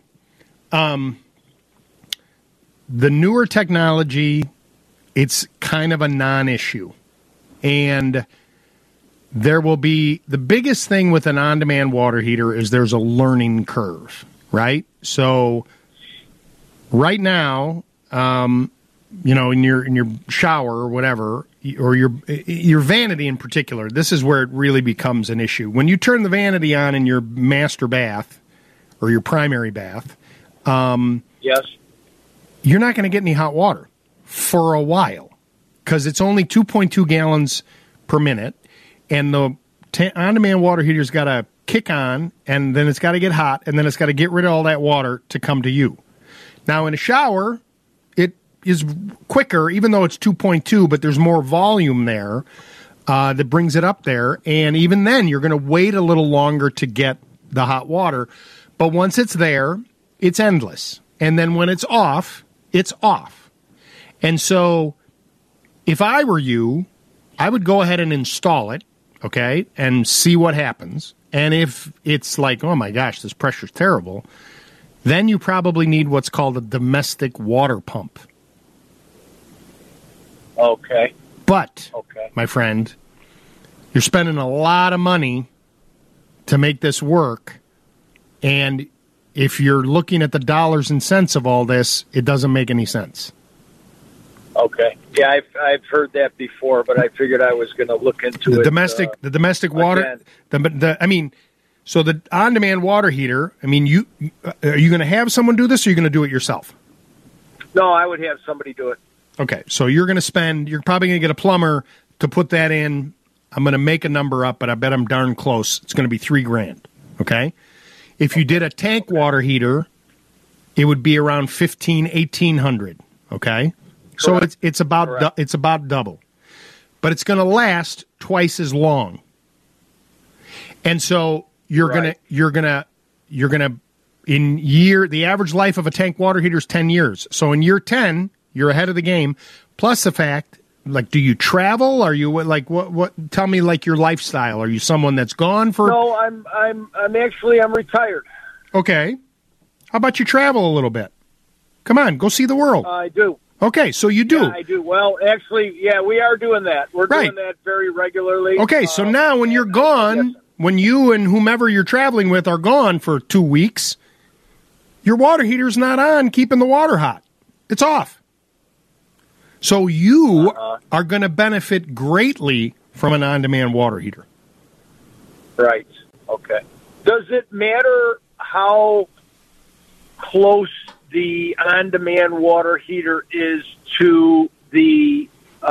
The newer technology, it's kind of a non-issue. And there will be, the biggest thing with an on-demand water heater is there's a learning curve, right? So right now, in your shower or whatever, or your vanity in particular, this is where it really becomes an issue. When you turn the vanity on in your master bath or your primary bath, yes, you're not going to get any hot water for a while because it's only 2.2 gallons per minute, and the on-demand water heater's got to kick on, and then it's got to get hot, and then it's got to get rid of all that water to come to you. Now, in a shower, it is quicker, even though it's 2.2, but there's more volume there that brings it up there, and even then, you're going to wait a little longer to get the hot water. But once it's there, it's endless. And then when it's off, it's off. And so if I were you, I would go ahead and install it, okay, and see what happens. And if it's like, oh my gosh, this pressure's terrible, then you probably need what's called a domestic water pump. Okay. But, my friend, you're spending a lot of money to make this work, and if you're looking at the dollars and cents of all this, it doesn't make any sense. Okay. Yeah, I've heard that before, but I figured I was going to look into the it. The domestic water. So the on-demand water heater. I mean, are you going to have someone do this, or are you going to do it yourself? No, I would have somebody do it. Okay, so you're probably going to get a plumber to put that in. I'm going to make a number up, but I bet I'm darn close. It's going to be $3,000. Okay. If you did a tank water heater, it would be around $1,800. Okay, so it's about double, but it's going to last twice as long. And so you're gonna the average life of a tank water heater is 10 years. So in year 10, you're ahead of the game. Plus the fact, like, do you travel? Are you what? Tell me, like, your lifestyle. Are you someone that's gone for? No, I'm retired. Okay. How about you travel a little bit? Come on, go see the world. I do. Okay, so you do. Yeah, I do. Well, actually, yeah, we are doing that. We're doing that very regularly. Okay, so now when you're gone, when you and whomever you're traveling with are gone for 2 weeks, your water heater's not on keeping the water hot. It's off. So you are going to benefit greatly from an on-demand water heater. Right. Okay. Does it matter how close the on-demand water heater is to the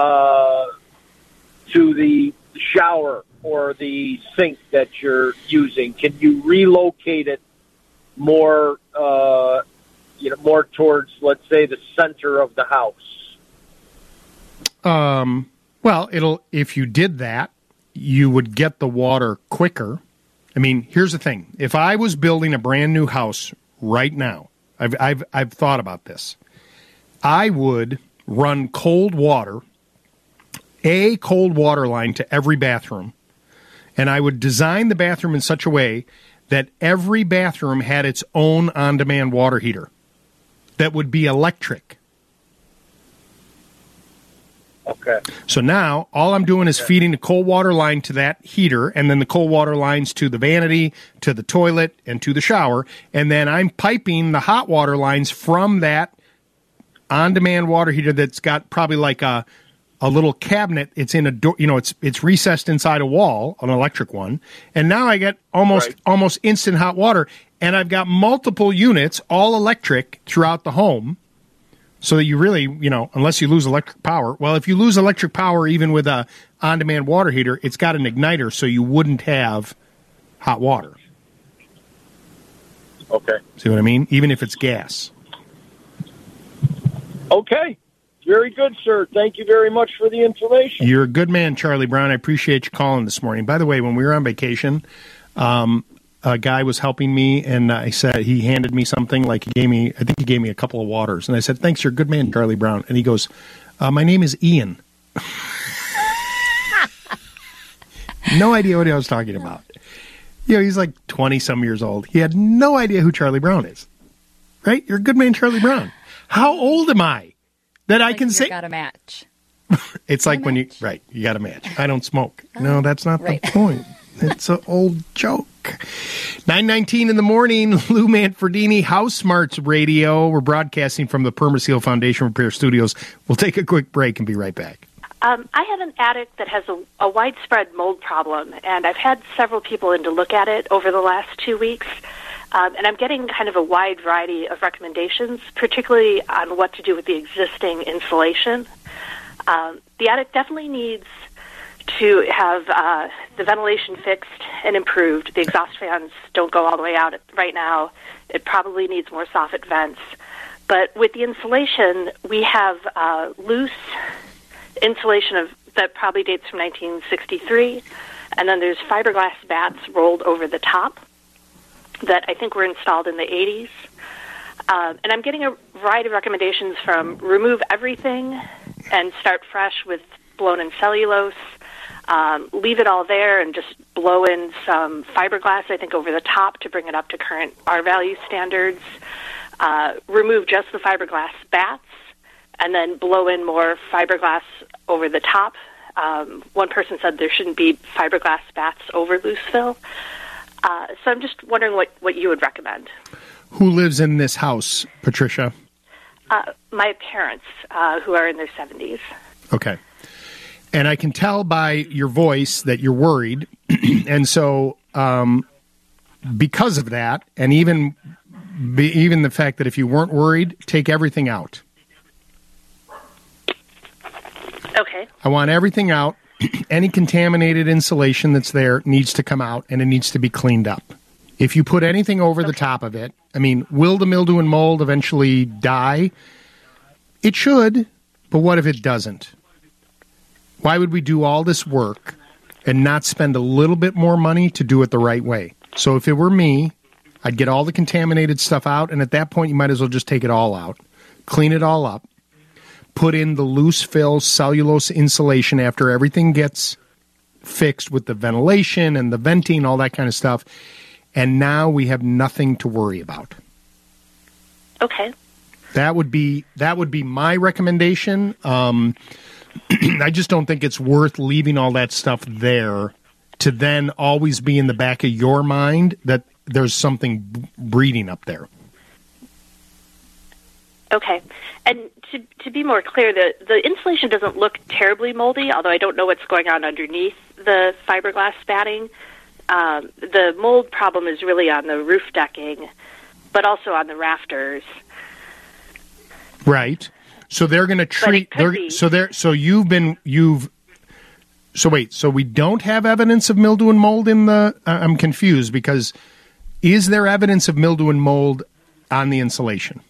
shower or the sink that you're using? Can you relocate it more, more towards, let's say, the center of the house? Well, if you did that, you would get the water quicker. I mean, here's the thing. If I was building a brand new house right now, I've thought about this. I would run cold water line to every bathroom, and I would design the bathroom in such a way that every bathroom had its own on-demand water heater that would be electric. Okay. So now all I'm doing is feeding the cold water line to that heater, and then the cold water lines to the vanity, to the toilet, and to the shower, and then I'm piping the hot water lines from that on-demand water heater that's got probably like a little cabinet. It's in a door, it's recessed inside a wall, an electric one, and now I get almost instant hot water, and I've got multiple units, all electric, throughout the home, so that you really, unless you lose electric power. Well, if you lose electric power, even with a on-demand water heater, it's got an igniter, so you wouldn't have hot water. Okay. See what I mean? Even if it's gas. Okay. Very good, sir. Thank you very much for the information. You're a good man, Charlie Brown. I appreciate you calling this morning. By the way, when we were on vacation, a guy was helping me, and I said, he handed me something, like he gave me a couple of waters. And I said, thanks, you're a good man, Charlie Brown. And he goes, my name is Ian. No idea what I was talking about. He's like 20-some years old. He had no idea who Charlie Brown is. Right? You're a good man, Charlie Brown. How old am I that I can say? Got a match. It's like when you got a match. I don't smoke. No, that's not the point. It's an old joke. 9:19 in the morning, Lou Manfredini, House Smarts Radio. We're broadcasting from the Permaseal Foundation Repair Studios. We'll take a quick break and be right back. I have an attic that has a widespread mold problem, and I've had several people in to look at it over the last 2 weeks. And I'm getting kind of a wide variety of recommendations, particularly on what to do with the existing insulation. The attic definitely needs to have the ventilation fixed and improved. The exhaust fans don't go all the way out right now. It probably needs more soffit vents. But with the insulation, we have loose insulation that probably dates from 1963, and then there's fiberglass bats rolled over the top that I think were installed in the 80s. And I'm getting a variety of recommendations from remove everything and start fresh with blown-in cellulose, leave it all there and just blow in some fiberglass, I think, over the top to bring it up to current R-value standards, remove just the fiberglass bats, and then blow in more fiberglass over the top. One person said there shouldn't be fiberglass bats over loose fill. So I'm just wondering what you would recommend. Who lives in this house, Patricia? My parents, who are in their 70s. Okay. And I can tell by your voice that you're worried. And so because of that, and even the fact that if you weren't worried, take everything out. Okay. I want everything out. Any contaminated insulation that's there needs to come out, and it needs to be cleaned up. If you put anything over the top of it, will the mildew and mold eventually die? It should, but what if it doesn't? Why would we do all this work and not spend a little bit more money to do it the right way? So if it were me, I'd get all the contaminated stuff out, and at that point you might as well just take it all out, clean it all up, put in the loose fill cellulose insulation after everything gets fixed with the ventilation and the venting, all that kind of stuff. And now we have nothing to worry about. Okay. That would be my recommendation. I just don't think it's worth leaving all that stuff there to then always be in the back of your mind that there's something breeding up there. Okay. And to be more clear, the insulation doesn't look terribly moldy, although I don't know what's going on underneath the fiberglass batting. The mold problem is really on the roof decking, but also on the rafters. Right. So they're going to treat. So we don't have evidence of mildew and mold in the. I'm confused because is there evidence of mildew and mold on the insulation?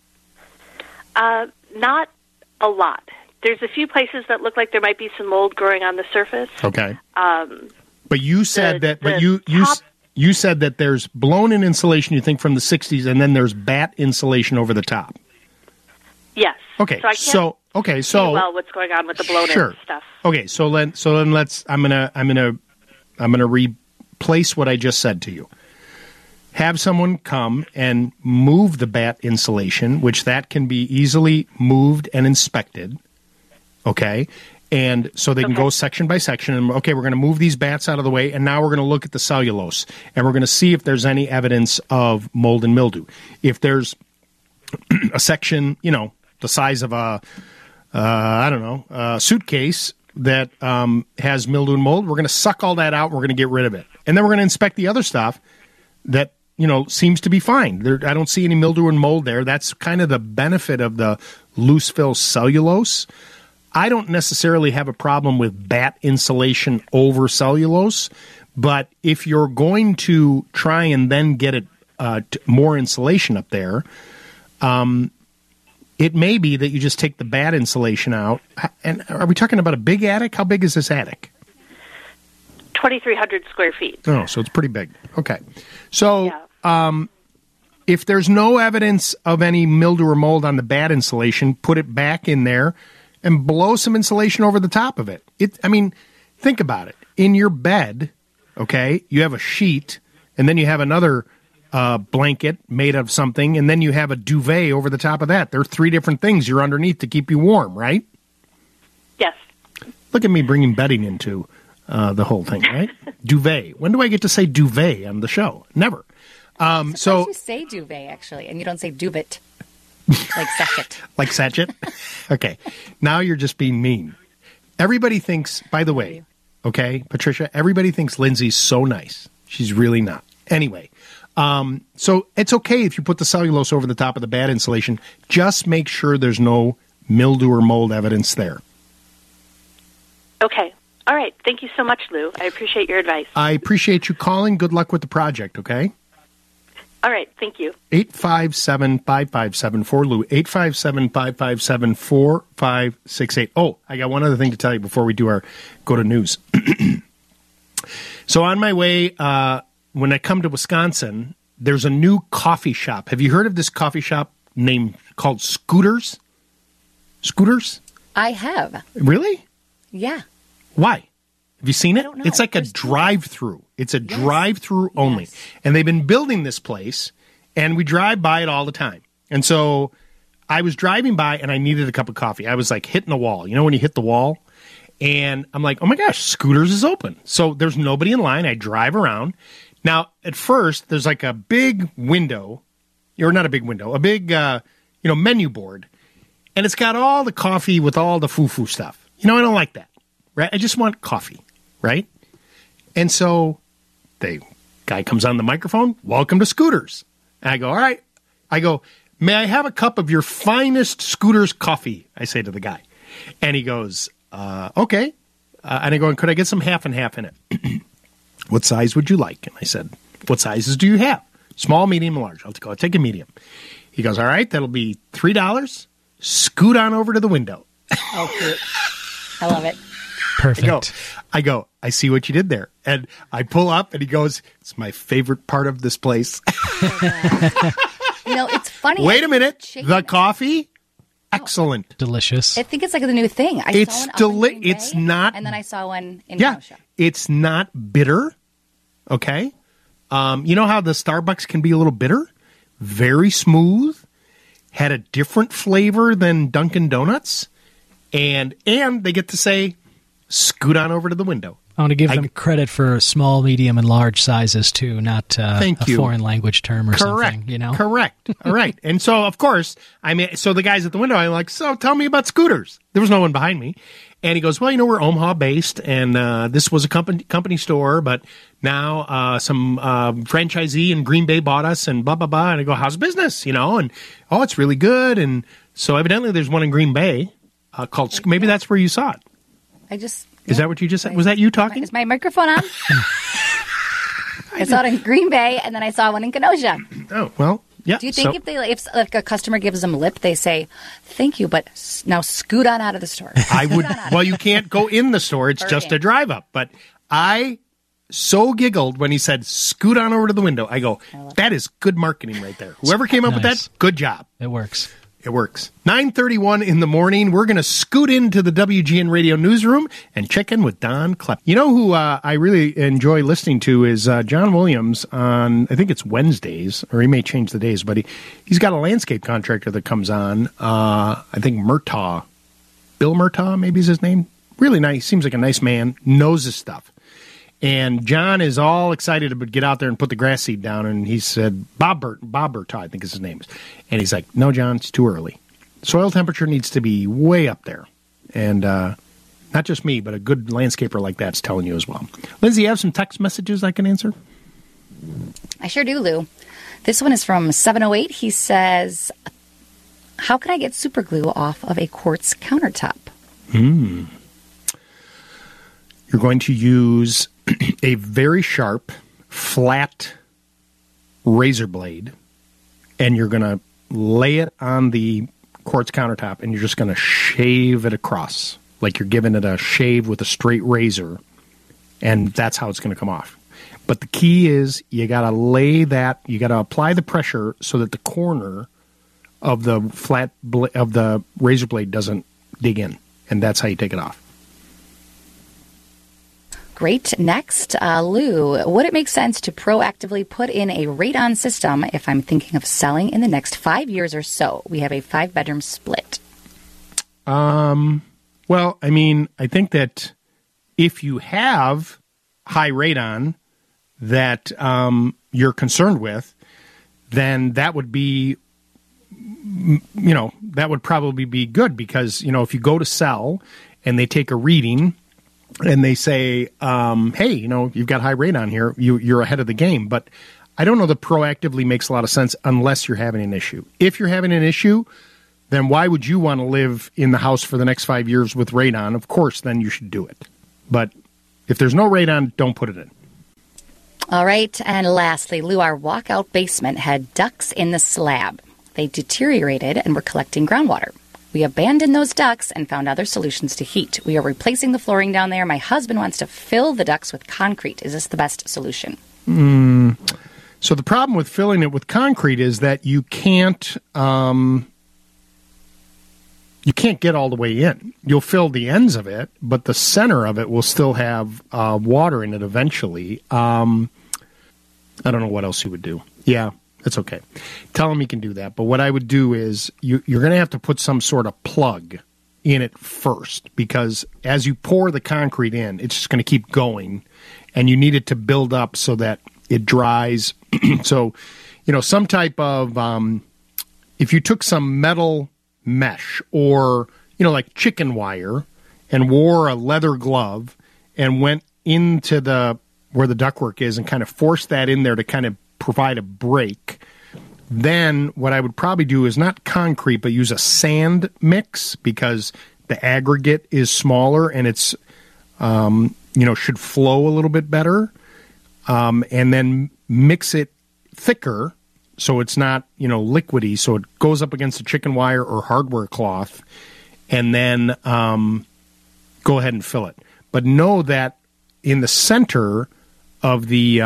Not a lot. There's a few places that look like there might be some mold growing on the surface. Okay. But you said that. But you said that there's blown-in insulation, you think, from the 60s, and then there's bat insulation over the top. Yes. Okay. So I can't see see well what's going on with the blown-in stuff. Okay. So then let's. I'm gonna replace what I just said to you. Have someone come and move the bat insulation, which that can be easily moved and inspected. Okay. And so they can go section by section and, okay, we're going to move these bats out of the way, and now we're going to look at the cellulose, and we're going to see if there's any evidence of mold and mildew. If there's a section, the size of a suitcase that has mildew and mold, we're going to suck all that out, and we're going to get rid of it. And then we're going to inspect the other stuff that, seems to be fine. I don't see any mildew and mold there. That's kind of the benefit of the loose fill cellulose. I don't necessarily have a problem with bat insulation over cellulose, but if you're going to try and then get it more insulation up there, it may be that you just take the bat insulation out. And are we talking about a big attic? How big is this attic? 2,300 square feet. Oh, so it's pretty big. Okay. So if there's no evidence of any mildew or mold on the bat insulation, put it back in there and blow some insulation over the top of it. Think about it. In your bed, okay, you have a sheet, and then you have another blanket made of something, and then you have a duvet over the top of that. There are 3 different things you're underneath to keep you warm, right? Yes. Look at me bringing bedding into the whole thing, right? Duvet. When do I get to say duvet on the show? Never. So you say duvet, actually, and you don't say duvet. Like sachet. Like sachet? Okay. Now you're just being mean. Everybody thinks, by the way, okay, Patricia, everybody thinks Lindsay's so nice. She's really not. Anyway, so it's okay if you put the cellulose over the top of the bat insulation. Just make sure there's no mildew or mold evidence there. Okay. All right. Thank you so much, Lou. I appreciate your advice. I appreciate you calling. Good luck with the project, okay? All right. Thank you. 857-5574, Lou. 857-557-4568. Oh, I got one other thing to tell you before we go to news. So on my way, when I come to Wisconsin, there's a new coffee shop. Have you heard of this coffee shop called Scooters? Scooters? I have. Really? Yeah. Why? Have you seen it? I don't know. It's like a drive-through. It's a drive-through only. Yes. And they've been building this place, and we drive by it all the time. And so I was driving by, and I needed a cup of coffee. I was like hitting the wall. You know when you hit the wall? And I'm like, oh my gosh, Scooters is open. So there's nobody in line. I drive around. Now, at first, there's like a big window, or not a big window, a big menu board. And it's got all the coffee with all the foo-foo stuff. I don't like that. Right? I just want coffee, right? And so the guy comes on the microphone, welcome to Scooters. And I go, all right. I go, may I have a cup of your finest Scooters coffee? I say to the guy. And he goes, okay. And I go, could I get some half and half in it? What size would you like? And I said, what sizes do you have? Small, medium, large. I'll take a medium. He goes, all right, that'll be $3. Scoot on over to the window. Oh, cute. I love it. Perfect. I go, I see what you did there. And I pull up, and he goes, it's my favorite part of this place. It's funny. Wait a minute. The coffee? Excellent. Delicious. I think it's like the new thing. It's not. And then I saw one in Kenosha. It's not bitter. Okay. You know how the Starbucks can be a little bitter? Very smooth. Had a different flavor than Dunkin' Donuts. And they get to say, scoot on over to the window. I want to give them credit for small, medium, and large sizes, too, not a foreign language term or something. Correct. All right. And so, of course, so the guys at the window, I'm like, so tell me about Scooters. There was no one behind me. And he goes, well, we're Omaha-based, and this was a company store, but now some franchisee in Green Bay bought us, and blah, blah, blah. And I go, how's business? And, oh, it's really good. And so evidently there's one in Green Bay called, maybe that's where you saw it. Is that what you just said? Was that you talking? Is my microphone on? I saw it in Green Bay, and then I saw one in Kenosha. Oh, well, yeah. Do you think if a customer gives them lip, they say, thank you, but now scoot on out of the store? I would. Well, you can't go in the store. It's just a drive up. But I so giggled when he said, scoot on over to the window. I go, that is good marketing right there. Whoever came up with that, good job. It works. It works. 9:31 in the morning. We're going to scoot into the WGN Radio newsroom and check in with Don Klepp. You know who I really enjoy listening to is John Williams on, I think it's Wednesdays, or he may change the days, but he's got a landscape contractor that comes on. I think Murtaugh. Bill Murtaugh, maybe is his name. Really nice. Seems like a nice man. Knows his stuff. And John is all excited to get out there and put the grass seed down. And he said, Bob Murtaugh, I think is his name. And he's like, no, John, it's too early. Soil temperature needs to be way up there. And not just me, but a good landscaper like that's telling you as well. Lindsay, you have some text messages I can answer? I sure do, Lou. This one is from 708. He says, how can I get super glue off of a quartz countertop? You're going to use a very sharp, flat razor blade, and you're going to lay it on the quartz countertop, and you're just going to shave it across, like you're giving it a shave with a straight razor, and that's how it's going to come off. But the key is you got to lay that, you got to apply the pressure so that the corner of the of the razor blade doesn't dig in, and that's how you take it off. Great. Next, Lou, would it make sense to proactively put in a radon system if I'm thinking of selling in the next 5 years or so? We have a 5-bedroom split. Well, I mean, I think that if you have high radon that you're concerned with, then that would be, that would probably be good because, if you go to sell and they take a reading and they say, hey, you've got high radon here, you're ahead of the game. But I don't know that proactively makes a lot of sense unless you're having an issue. If you're having an issue, then why would you want to live in the house for the next 5 years with radon? Of course, then you should do it. But if there's no radon, don't put it in. All right. And lastly, Lou, our walkout basement had ducts in the slab. They deteriorated and were collecting groundwater. We abandoned those ducts and found other solutions to heat. We are replacing the flooring down there. My husband wants to fill the ducts with concrete. Is this the best solution? So the problem with filling it with concrete is that you can't get all the way in. You'll fill the ends of it, but the center of it will still have water in it eventually. I don't know what else you would do. Yeah. That's okay. Tell him he can do that. But what I would do is you're going to have to put some sort of plug in it first because as you pour the concrete in, it's just going to keep going, and you need it to build up so that it dries. So, some type of if you took some metal mesh or, like chicken wire and wore a leather glove and went into where the ductwork is and kind of forced that in there to kind of provide a break, then what I would probably do is not concrete, but use a sand mix because the aggregate is smaller and it's, should flow a little bit better. And then mix it thicker so it's not, liquidy. So it goes up against the chicken wire or hardware cloth, and then go ahead and fill it. But know that in the center of the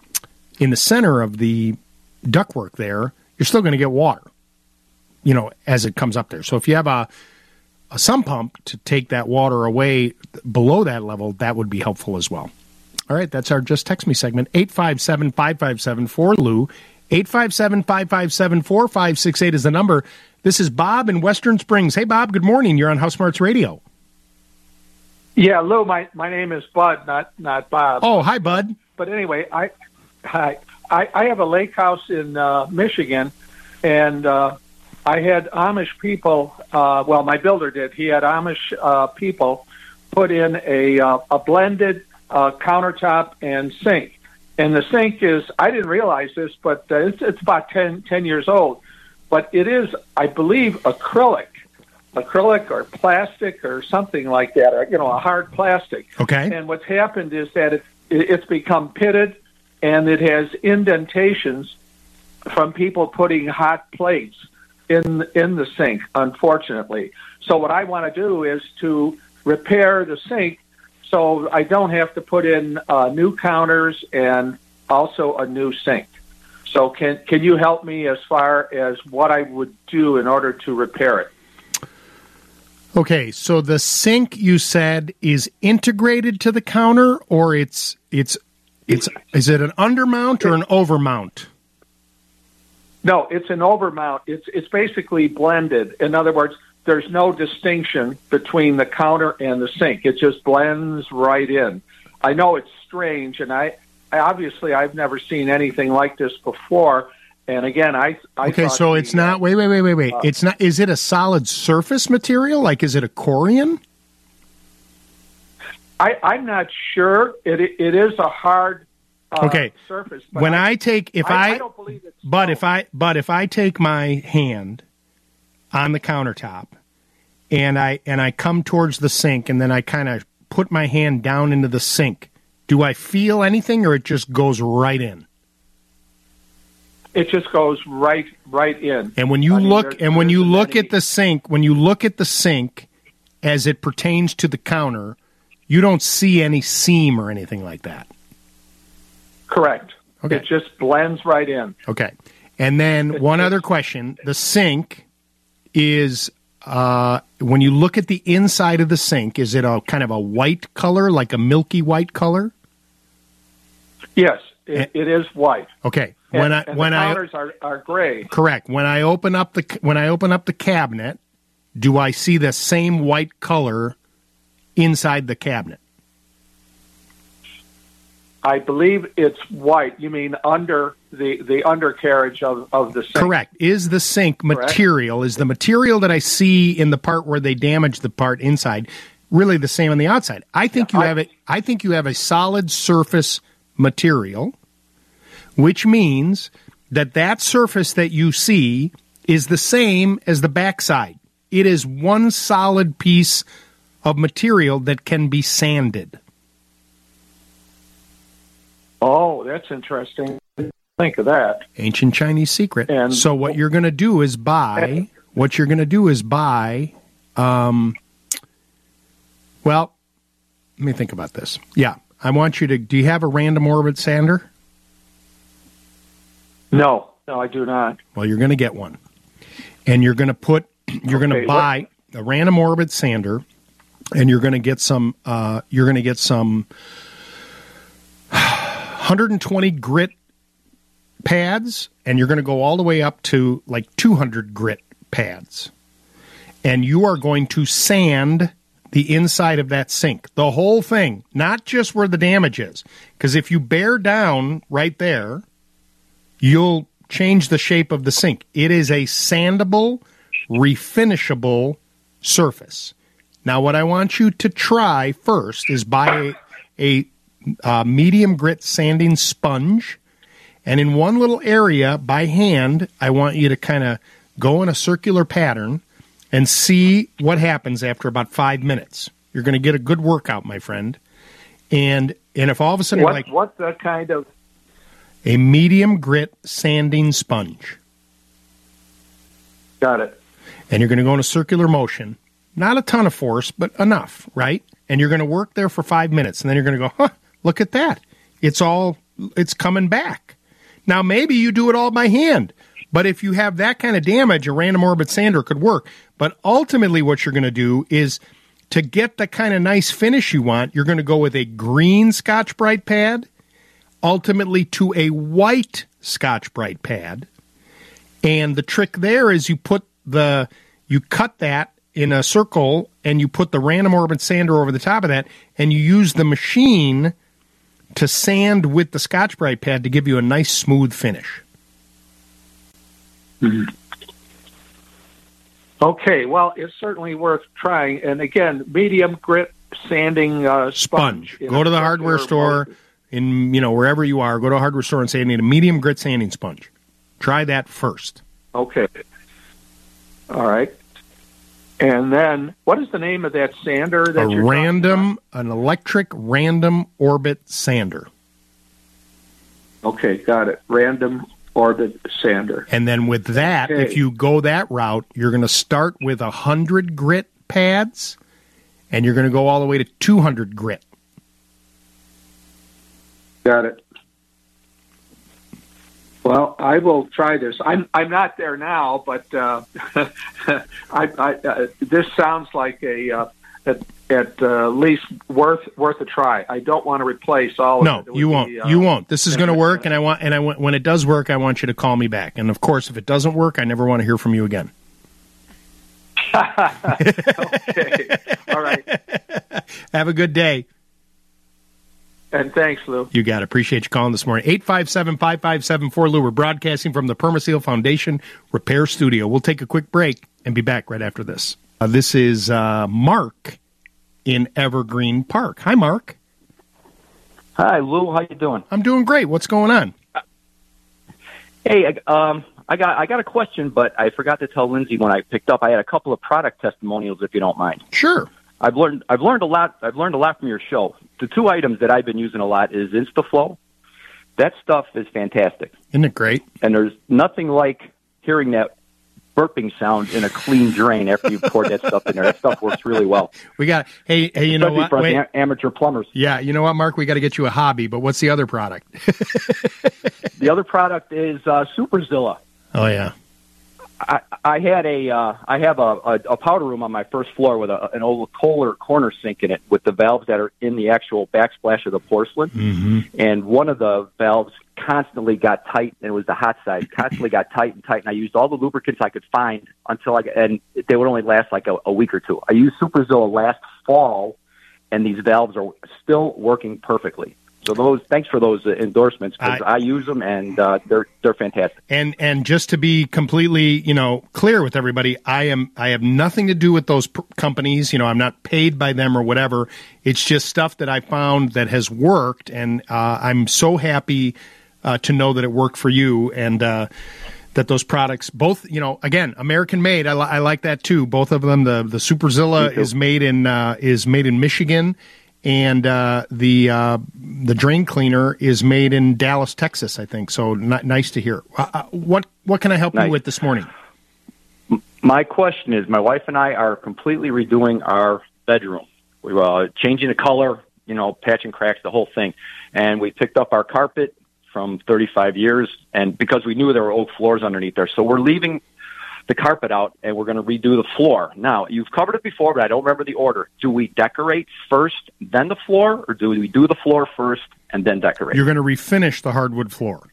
ductwork there, you're still going to get water, as it comes up there. So if you have a sump pump to take that water away below that level, that would be helpful as well. All right, that's our Just Text Me segment. 857-5574-LOU. 857-557-4568 is the number. This is Bob in Western Springs. Hey, Bob, good morning. You're on House Smarts Radio. Yeah, Lou, my name is Bud, not Bob. Oh, hi, Bud. But anyway, I have a lake house in Michigan, and I had Amish people. My builder did. He had Amish people put in a blended countertop and sink. And the sink is, I didn't realize this, but it's about 10 years old. But it is, I believe, acrylic or plastic or something like that, or, a hard plastic. Okay. And what's happened is that it's become pitted, and it has indentations from people putting hot plates in the sink, unfortunately. So what I want to do is to repair the sink so I don't have to put in new counters and also a new sink. So can you help me as far as what I would do in order to repair it? Okay, so the sink you said is integrated to the counter, or is it an undermount or an overmount? No, it's an overmount. It's basically blended. In other words, there's no distinction between the counter and the sink. It just blends right in. I know it's strange, and I obviously I've never seen anything like this before. And again, I okay, so it's not. Wait. It's not. Is it a solid surface material? Like, is it a Corian? I'm not sure. It is a hard surface. But when I take I don't believe it's if I take my hand on the countertop and I come towards the sink and then I kind of put my hand down into the sink, do I feel anything, or it just goes right in? It just goes right in. And when you look at the sink as it pertains to the counter, you don't see any seam or anything like that. Correct. Okay. It just blends right in. Okay. And then one other question. The sink is, when you look at the inside of the sink, is it a kind of a white color, like a milky white color? Yes, it is white. Okay. And the counters are gray. Correct. When I open up the cabinet, do I see the same white color inside the cabinet? I believe it's white. You mean under the undercarriage of the sink? Correct. Is the sink material, is the material that I see in the part where they damage the part inside really the same on the outside? I think you have a solid surface material, which means that surface that you see is the same as the backside. It is one solid piece of material that can be sanded. Oh, that's interesting. Think of that. Ancient Chinese secret. And so what you're going to do is buy. Well, let me think about this. Yeah, I want you to. Do you have a random orbit sander? No, I do not. Well, you're going to get one, and you're going to buy a random orbit sander, and you're going to get some. 120 grit pads, and you're going to go all the way up to like 200 grit pads. And you are going to sand the inside of that sink, the whole thing, not just where the damage is. Because if you bear down right there, you'll change the shape of the sink. It is a sandable, refinishable surface. Now, what I want you to try first is buy a medium grit sanding sponge, and in one little area by hand, I want you to kind of go in a circular pattern and see what happens after about 5 minutes. You're going to get a good workout, my friend. And if all of a sudden what's that kind of a medium grit sanding sponge? Got it. And you're going to go in a circular motion, not a ton of force, but enough, right? And you're going to work there for 5 minutes, and then you're going to go, look at that. It's coming back. Now, maybe you do it all by hand, but if you have that kind of damage, a random orbit sander could work. But ultimately what you're going to do is, to get the kind of nice finish you want, you're going to go with a green Scotch-Brite pad, ultimately to a white Scotch-Brite pad. And the trick there is you cut that in a circle, and you put the random orbit sander over the top of that, and you use the machine to sand with the Scotch-Brite pad to give you a nice smooth finish. Mm-hmm. Okay, well, it's certainly worth trying. And again, medium grit sanding sponge. Go to the hardware store, wherever you are. Go to a hardware store and say, I need a medium grit sanding sponge. Try that first. Okay. All right. And then, what is the name of that sander that you're talking about? An electric random orbit sander. Okay, got it. Random orbit sander. And then with that, if you go that route, you're going to start with 100 grit pads, and you're going to go all the way to 200 grit Got it. Well, I will try this. I'm not there now, but this sounds like at least worth a try. I don't want to replace all of it. No, you won't. You won't. This is going to work, and I want when it does work, I want you to call me back. And of course, if it doesn't work, I never want to hear from you again. Okay. All right. Have a good day. And thanks, Lou. You got it. Appreciate you calling this morning. 857-5574, Lou. We're broadcasting from the Permaseal Foundation Repair Studio. We'll take a quick break and be back right after this. This is Mark in Evergreen Park. Hi, Mark. Hi, Lou. How you doing? I'm doing great. What's going on? Hey, I got a question, but I forgot to tell Lindsay when I picked up. I had a couple of product testimonials, if you don't mind. Sure. I've learned a lot from your show. The two items that I've been using a lot is InstaFlow. That stuff is fantastic. Isn't it great? And there's nothing like hearing that burping sound in a clean drain after you've poured that stuff in there. That stuff works really well. We got, hey, you know what? For amateur plumbers. Yeah, you know what, Mark? We got to get you a hobby, but what's the other product? The other product is Superzilla. Oh, yeah. I have a powder room on my first floor with an old Kohler corner sink in it with the valves that are in the actual backsplash of the porcelain. Mm-hmm. And one of the valves constantly got tight, and it was the hot side. Constantly got tight, and I used all the lubricants I could find and they would only last like a week or two. I used Superzilla last fall, and these valves are still working perfectly. So thanks for those endorsements, because I use them, and they're fantastic. And just to be completely, clear with everybody, I have nothing to do with those companies. I'm not paid by them or whatever. It's just stuff that I found that has worked, and I'm so happy to know that it worked for you, and that those products, both, again, American made. I like that too. Both of them. The Superzilla is made in Michigan. And the drain cleaner is made in Dallas, Texas, I think. So nice to hear. What can I help you with this morning? My question is, my wife and I are completely redoing our bedroom. We were changing the color, patching cracks, the whole thing. And we picked up our carpet from 35 years, and because we knew there were oak floors underneath there. So we're leaving the carpet out, and we're going to redo the floor. Now, you've covered it before, but I don't remember the order. Do we decorate first, then the floor, or do we do the floor first and then decorate? You're going to refinish the hardwood floor.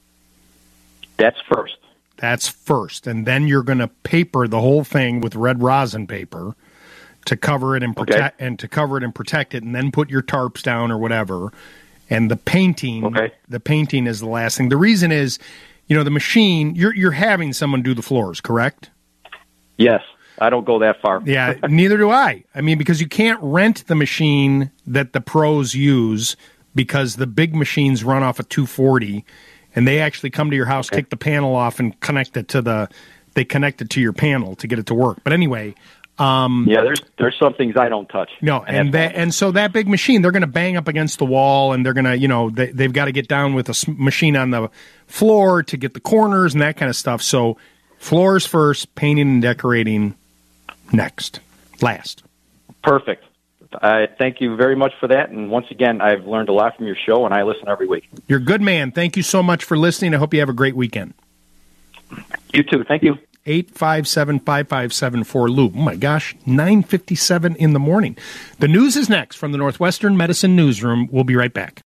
That's first. That's first, and then you're going to paper the whole thing with red rosin paper to cover it and protect it, and then put your tarps down or whatever. And the painting is the last thing. The reason is, the machine, you're having someone do the floors, correct? Yes. I don't go that far. Yeah, neither do I. I mean, because you can't rent the machine that the pros use, because the big machines run off a 240, and they actually come to your house, take the panel off, and connect it to your panel to get it to work. But anyway, there's some things I don't touch. No, and so that big machine, they're going to bang up against the wall, and they're going to, they've got to get down with a machine on the floor to get the corners and that kind of stuff. So floors first, painting and decorating last. Perfect. Thank you very much for that. And once again, I've learned a lot from your show, and I listen every week. You're a good man. Thank you so much for listening. I hope you have a great weekend. You too. Thank you. 857-5574, Lou. Oh, my gosh, 9:57 in the morning. The news is next from the Northwestern Medicine Newsroom. We'll be right back.